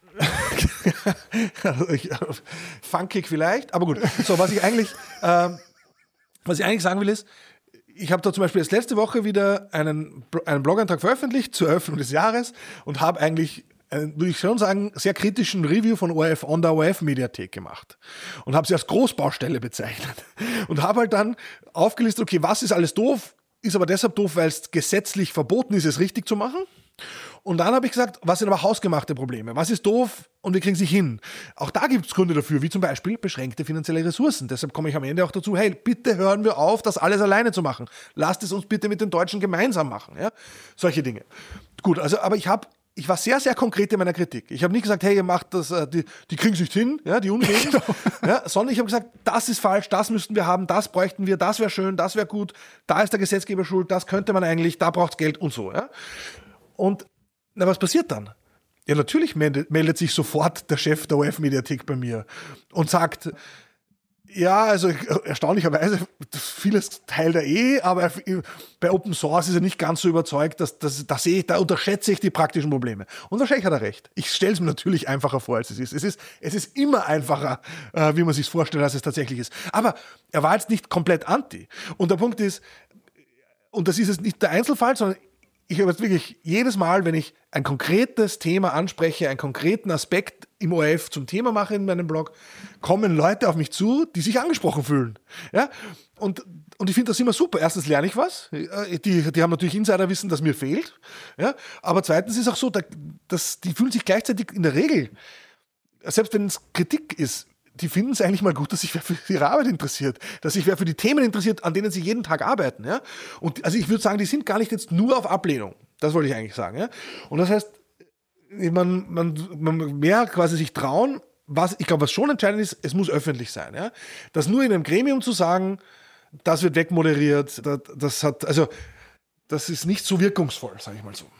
Funkig vielleicht, aber gut. So, was ich eigentlich, äh, was ich eigentlich sagen will ist, ich habe da zum Beispiel jetzt letzte Woche wieder einen, einen Blogantrag veröffentlicht zur Eröffnung des Jahres und habe eigentlich, einen, würde ich schon sagen, sehr kritischen Review von O R F on der O R F-Mediathek gemacht und habe sie als Großbaustelle bezeichnet und habe halt dann aufgelistet, okay, was ist alles doof, ist aber deshalb doof, weil es gesetzlich verboten ist, es richtig zu machen. Und dann habe ich gesagt, was sind aber hausgemachte Probleme? Was ist doof und wir kriegen sie hin? Auch da gibt es Gründe dafür, wie zum Beispiel beschränkte finanzielle Ressourcen. Deshalb komme ich am Ende auch dazu, hey, bitte hören wir auf, das alles alleine zu machen. Lasst es uns bitte mit den Deutschen gemeinsam machen. Ja? Solche Dinge. Gut, also, aber ich habe Ich war sehr, sehr konkret in meiner Kritik. Ich habe nicht gesagt, hey, ihr macht das, äh, die, die kriegen es nicht hin, ja, die Unwegen, ja, sondern ich habe gesagt, das ist falsch, das müssten wir haben, das bräuchten wir, das wäre schön, das wäre gut, da ist der Gesetzgeber schuld, das könnte man eigentlich, da braucht es Geld und so. Ja. Und na, was passiert dann? Ja, natürlich meldet, meldet sich sofort der Chef der O R F-Mediathek bei mir und sagt, ja, also erstaunlicherweise, vieles teilt er eh, aber bei Open Source ist er nicht ganz so überzeugt, dass, dass, dass ich, da unterschätze ich die praktischen Probleme. Und wahrscheinlich hat er recht. Ich stelle es mir natürlich einfacher vor, als es ist. Es ist, es ist immer einfacher, äh, wie man sich vorstellt, als es tatsächlich ist. Aber er war jetzt nicht komplett anti. Und der Punkt ist, und das ist jetzt nicht der Einzelfall, sondern ich habe jetzt wirklich jedes Mal, wenn ich ein konkretes Thema anspreche, einen konkreten Aspekt im O R F zum Thema mache in meinem Blog, kommen Leute auf mich zu, die sich angesprochen fühlen. Ja? Und, und ich finde das immer super. Erstens lerne ich was. Die, die haben natürlich Insiderwissen, das mir fehlt. Ja? Aber zweitens ist auch so, dass die fühlen sich gleichzeitig in der Regel, selbst wenn es Kritik ist, die finden es eigentlich mal gut, dass sich wer für ihre Arbeit interessiert, dass sich wer für die Themen interessiert, an denen sie jeden Tag arbeiten. Ja? Und also ich würde sagen, die sind gar nicht jetzt nur auf Ablehnung. Das wollte ich eigentlich sagen. Ja? Und das heißt, man, man, man mehr quasi sich trauen, was ich glaube, was schon entscheidend ist, es muss öffentlich sein. Ja? Das nur in einem Gremium zu sagen, das wird wegmoderiert, das, das hat, also das ist nicht so wirkungsvoll, sage ich mal so.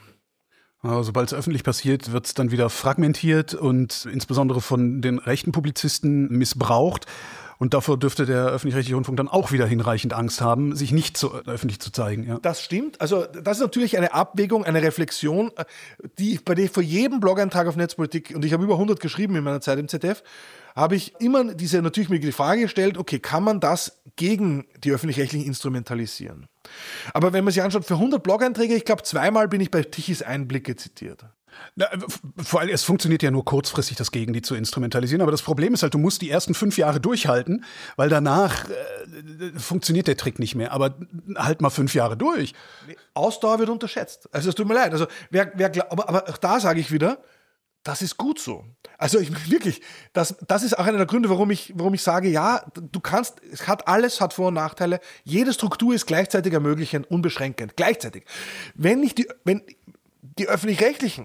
Sobald es öffentlich passiert, wird es dann wieder fragmentiert und insbesondere von den rechten Publizisten missbraucht. Und davor dürfte der öffentlich-rechtliche Rundfunk dann auch wieder hinreichend Angst haben, sich nicht zu, öffentlich zu zeigen. Ja. Das stimmt. Also das ist natürlich eine Abwägung, eine Reflexion, die bei der vor jedem Blog-Eintrag auf Netzpolitik, und ich habe über hundert geschrieben in meiner Zeit im Z D F, habe ich immer diese natürlich mir die Frage gestellt, okay, kann man das gegen die öffentlich-rechtlichen instrumentalisieren? Aber wenn man sich anschaut, für hundert Blog-Einträge, ich glaube, zweimal bin ich bei Tichys Einblicke zitiert. Na, vor allem, es funktioniert ja nur kurzfristig, das gegen die zu instrumentalisieren. Aber das Problem ist halt, du musst die ersten fünf Jahre durchhalten, weil danach äh, funktioniert der Trick nicht mehr. Aber halt mal fünf Jahre durch. Ausdauer wird unterschätzt. Also es tut mir leid. Also, wer, wer, aber, aber auch da sage ich wieder, das ist gut so. Also ich wirklich, das, das ist auch einer der Gründe, warum ich, warum ich sage, ja, du kannst, es hat alles, hat Vor- und Nachteile. Jede Struktur ist gleichzeitig ermöglichend, unbeschränkend. Gleichzeitig. Wenn nicht die, wenn die Öffentlich-Rechtlichen,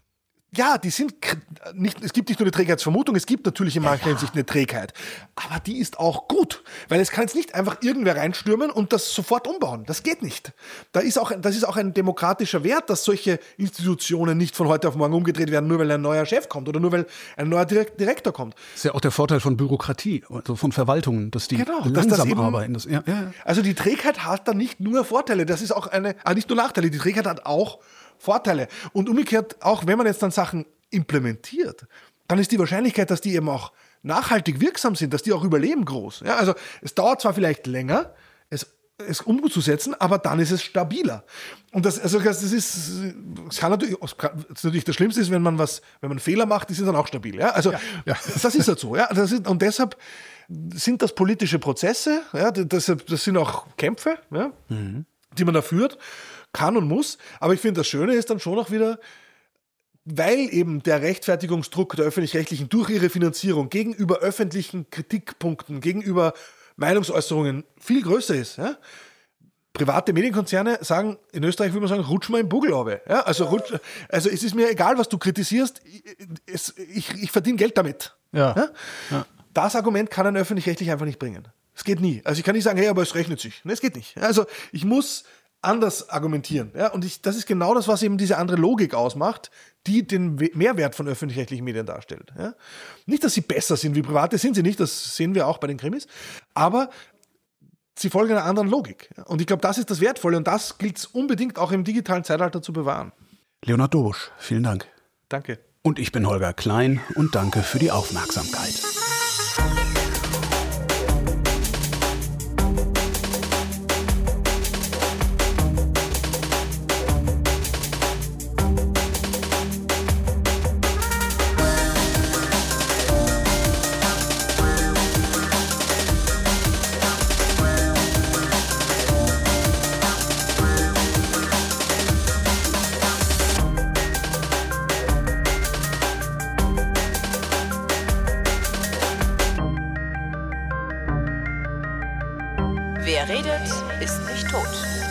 ja, die sind nicht, es gibt nicht nur eine Trägheitsvermutung, es gibt natürlich in mancher Hinsicht eine Trägheit. Aber die ist auch gut. Weil es kann jetzt nicht einfach irgendwer reinstürmen und das sofort umbauen. Das geht nicht. Da ist auch, das ist auch ein demokratischer Wert, dass solche Institutionen nicht von heute auf morgen umgedreht werden, nur weil ein neuer Chef kommt oder nur weil ein neuer Direktor kommt. Das ist ja auch der Vorteil von Bürokratie, also von Verwaltungen, dass die genau, langsam dass das eben, arbeiten. Das, ja, ja. Also die Trägheit hat dann nicht nur Vorteile, das ist auch eine, ah, nicht nur Nachteile, die Trägheit hat auch Vorteile. Und umgekehrt, auch wenn man jetzt dann Sachen implementiert, dann ist die Wahrscheinlichkeit, dass die eben auch nachhaltig wirksam sind, dass die auch überleben groß. Ja, also es dauert zwar vielleicht länger, es, es umzusetzen, aber dann ist es stabiler. Und das, also das ist, das kann natürlich, das, kann, das natürlich das Schlimmste ist, wenn man was, wenn man Fehler macht, ist es dann auch stabil. Ja, also ja, ja. Das ist halt so. Ja, das ist, und deshalb sind das politische Prozesse, ja, das, das sind auch Kämpfe, ja, mhm. die man da führt, kann und muss. Aber ich finde, das Schöne ist dann schon auch wieder, weil eben der Rechtfertigungsdruck der Öffentlich-Rechtlichen durch ihre Finanzierung gegenüber öffentlichen Kritikpunkten, gegenüber Meinungsäußerungen viel größer ist. Ja? Private Medienkonzerne sagen, in Österreich würde man sagen, rutsch mal im Bugel runter. Ja? Also, rutsch, also es ist mir egal, was du kritisierst, es, ich, ich verdiene Geld damit. Ja. Ja? Ja. Das Argument kann ein Öffentlich-Rechtlich einfach nicht bringen. Es geht nie. Also ich kann nicht sagen, hey, aber es rechnet sich. Nee, es geht nicht. Also ich muss anders argumentieren. Ja? Und ich, das ist genau das, was eben diese andere Logik ausmacht, die den Mehrwert von öffentlich-rechtlichen Medien darstellt. Ja? Nicht, dass sie besser sind wie private, sind sie nicht, das sehen wir auch bei den Krimis, aber sie folgen einer anderen Logik. Und ich glaube, das ist das Wertvolle und das gilt es unbedingt auch im digitalen Zeitalter zu bewahren. Leonhard Dobusch, vielen Dank. Danke. Und ich bin Holger Klein und danke für die Aufmerksamkeit. Wer redet, ist nicht tot.